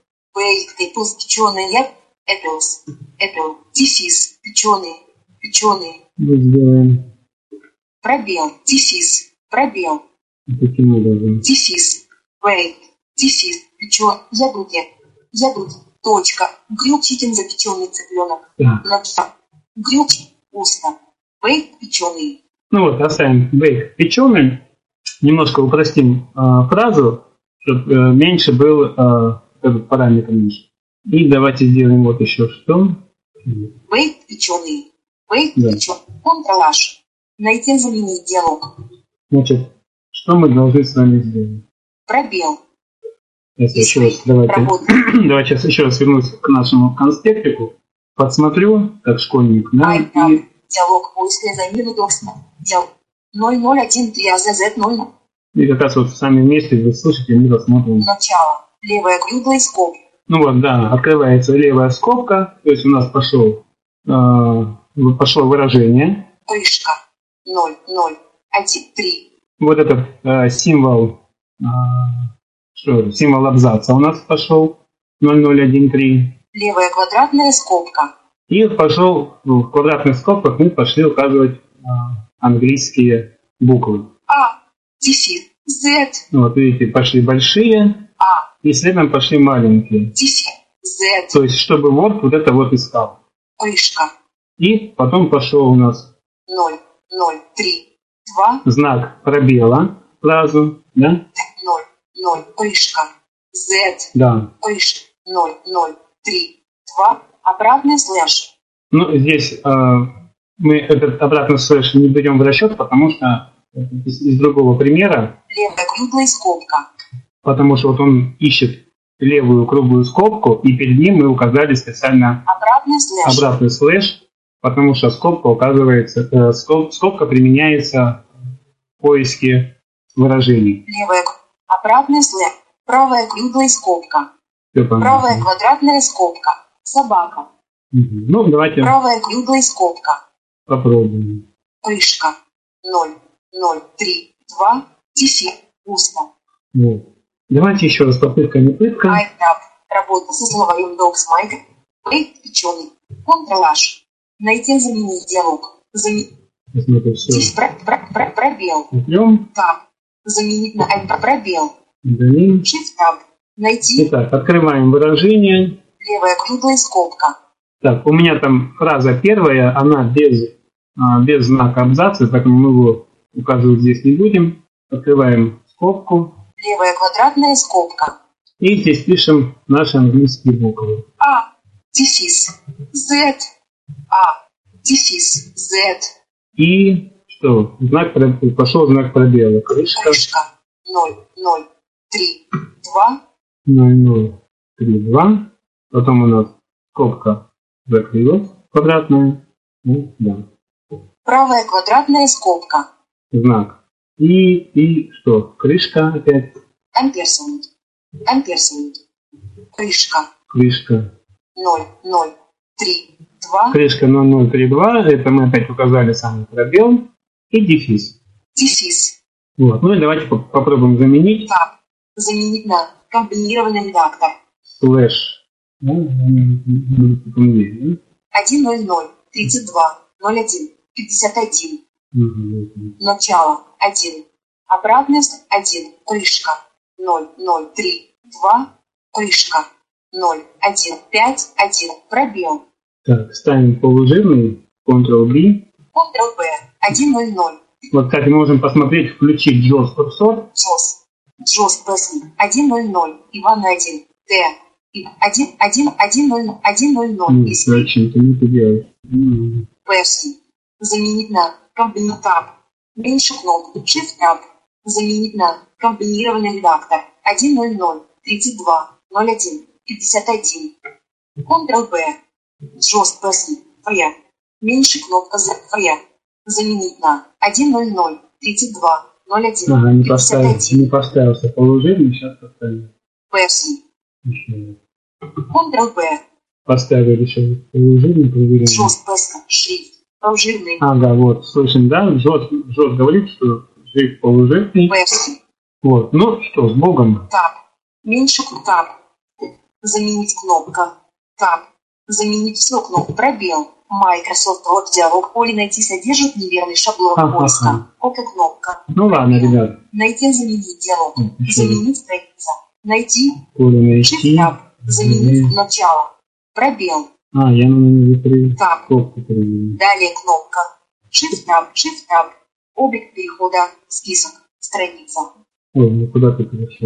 Apple, дефис, печеный. Мы сделаем. Пробел, дефис, пробел. Таким образом. Дефис, wait, дефис, ядуть, точка, грилчитин запеченный цыпленок. Да. Грилч, пусто, бейк, печеный. Ну вот, оставим бейк, печеный. Немножко упростим фразу, чтобы меньше был этот параметр меньше. И давайте сделаем вот еще что. Бейк, печеный. Ctrl-H. Найти, заменить диалог. Значит, что мы должны с вами сделать? Пробел. Давайте сейчас еще раз вернусь к нашему конспектику. Подсмотрю, как школьник. Да, и... Диалог после замены доксма. Диалог 0013 AZZ00. И как раз вот сами вместе вы слышите, мы рассмотрим. Начало. Левая круглая скобка. Ну вот, да, открывается левая скобка. То есть у нас пошло выражение. Крышка 0013. Вот этот символ, символ абзаца у нас пошел 0013. Левая квадратная скобка. И пошел в квадратных скобках мы пошли указывать английские буквы. А, дефис, Z. Вот видите, пошли большие, и следом пошли маленькие. Дефис, Z. То есть, чтобы Word вот это вот искал. Крышка. И потом пошел у нас 0032. Знак пробела, фразу, да? 00, крышка, Z. Да. Крышка, 0032. Обратный слэш. Ну, здесь мы этот обратный слэш не берем в расчет, потому что из другого примера. Левая круглая скобка. Потому что вот он ищет левую круглую скобку, и перед ним мы указали специально обратный слэш, потому что скобка указывается, скобка применяется в поиске выражений. Левая, обратный слэп, правая круглая скобка, правая квадратная скобка, собака. Ну, давайте правая круглая скобка. Попробуем. Крышка. 0, 0, 3, 2, дефис, пусто. Вот. Давайте еще раз попытка, не пытка. iTab. Работа со словарем DocsMic. Wait, печеный. Ctrl-H. Найти, заменить диалог. Пробел. Tab. Заменить на iTab пробел. Shift-Tab. Найти. Итак, открываем выражение. Левая круглая скобка. Так, у меня там фраза первая, она без знака абзаца, поэтому мы его указывать здесь не будем. Открываем скобку. Левая квадратная скобка. И здесь пишем наши английские буквы. А, дефис, Z, А, дефис, Z. И что? Пошел знак пробела. Крышка. 0, 0, 3, 2. 0, 0, 3, 2. Потом у нас скобка закрылась, квадратная. Ну, да. Правая квадратная скобка. Знак. И что? Крышка опять. Амперсент. Крышка. 0, 0, 3, 2. Крышка 0, 0, 3, 2. Это мы опять указали самый пробел. И дефис. Вот. Ну и давайте попробуем заменить. Так. Заменить на комбинированный редактор. Слэш. 1, 0, 0, 32, 01, 51. Начало 1. Обратность 1. Крышка. 0, 0, 3, 2. Крышка. 0, 1, 5, 1. Пробел. Так, ставим полужирный. Ctrl-B. Ctrl-B. 1, 0, 0. Вот, кстати, мы можем посмотреть, включить JAWS курсор. JAWS Person. 1, 0, 0. Иван 1. Т. 1, 1, 1, 0, 1, 0, 0. Зачем ты не это делаешь? Person. Заменить на комбинатаб. Меньше кнопку. Shift-Tab. Заменить на комбинированный редактор. 1, 0, 0, 32, 01, 51. Ctrl-B. JAWS Person. Фая. Меньше кнопка Фая. Заменить на 1, 0, 0, 32, 01, ага, 51. Не поставился положение, сейчас поставим. Person. Ctrl-B. Поставили еще положение, проверяем. JAWS Person. Шрифт. Полужирный. Ага, вот, слышим, да? JAWS говорит, что шрифт полужирный. Person. Вот, ну что, с Богом. Tab. Меньше Tab. Заменить кнопка. Tab. Заменить все кнопку. Пробел. Microsoft Word диалог поле найти содержит неверный шаблон поиска. Око кнопка. Ну ладно, ребят. Найти, заменить диалог. Заменить страница. Найти. Найти. Shift-Tab. Заменить начало. Пробел. Я не закрыл. Tab. Далее кнопка. Shift-Tab. Облик перехода. Список. Страница. Ой, ну куда ты перешел?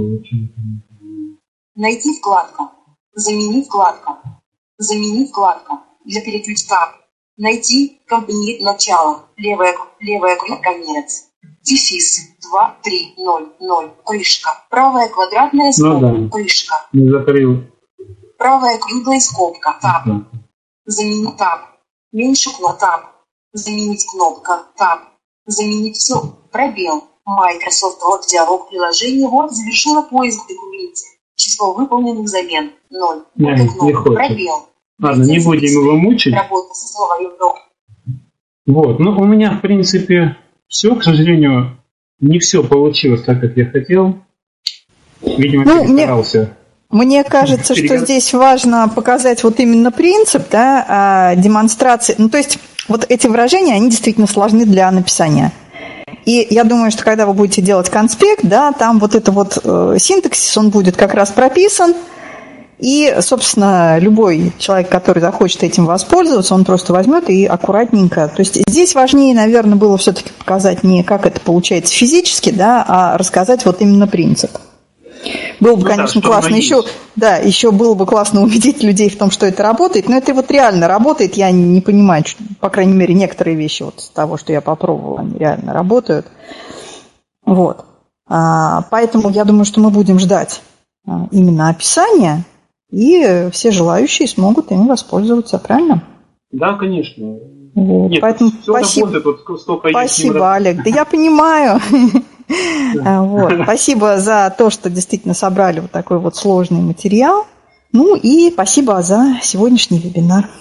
Найти вкладка. Заменить вкладка. Заменить вкладка. Для переключить Tab. Найти комбинировать начало. Левая конец. Дефис. 2, 3, 0, 0. Крышка. Правая квадратная скобка. Ну, да. Крышка. Не закрыл. Правая круглая скобка. Tab. Заменить Tab. Меньше кнопка. Tab. Заменить кнопка. Tab. Заменить все. Пробел. Microsoft Word диалог приложения Word завершила поиск в документе. Число выполненных замен 0. Пробел. Ладно, не будем его мучить. Работа со словарем Doc. Вот, ну у меня в принципе все, к сожалению, не все получилось так, как я хотел. Видимо, перестарался. Мне кажется, что здесь важно показать вот именно принцип, да, демонстрации. Ну, то есть вот эти выражения, они действительно сложны для написания. И я думаю, что когда вы будете делать конспект, да, там вот это вот синтаксис, он будет как раз прописан. И, собственно, любой человек, который захочет этим воспользоваться, он просто возьмет и аккуратненько. То есть здесь важнее, наверное, было все-таки показать не как это получается физически, да, а рассказать вот именно принцип. Было бы, конечно, классно еще было бы классно убедить людей в том, что это работает, но это вот реально работает, я не понимаю, по крайней мере, некоторые вещи вот с того, что я попробовала, они реально работают. Вот. Поэтому я думаю, что мы будем ждать именно описания, и все желающие смогут им воспользоваться, правильно? Да, конечно. Вот, Нет, поэтому все спасибо, работает, вот столько спасибо, Олег. Да я понимаю. Вот. Спасибо за то, что действительно собрали вот такой вот сложный материал. Ну и спасибо за сегодняшний вебинар.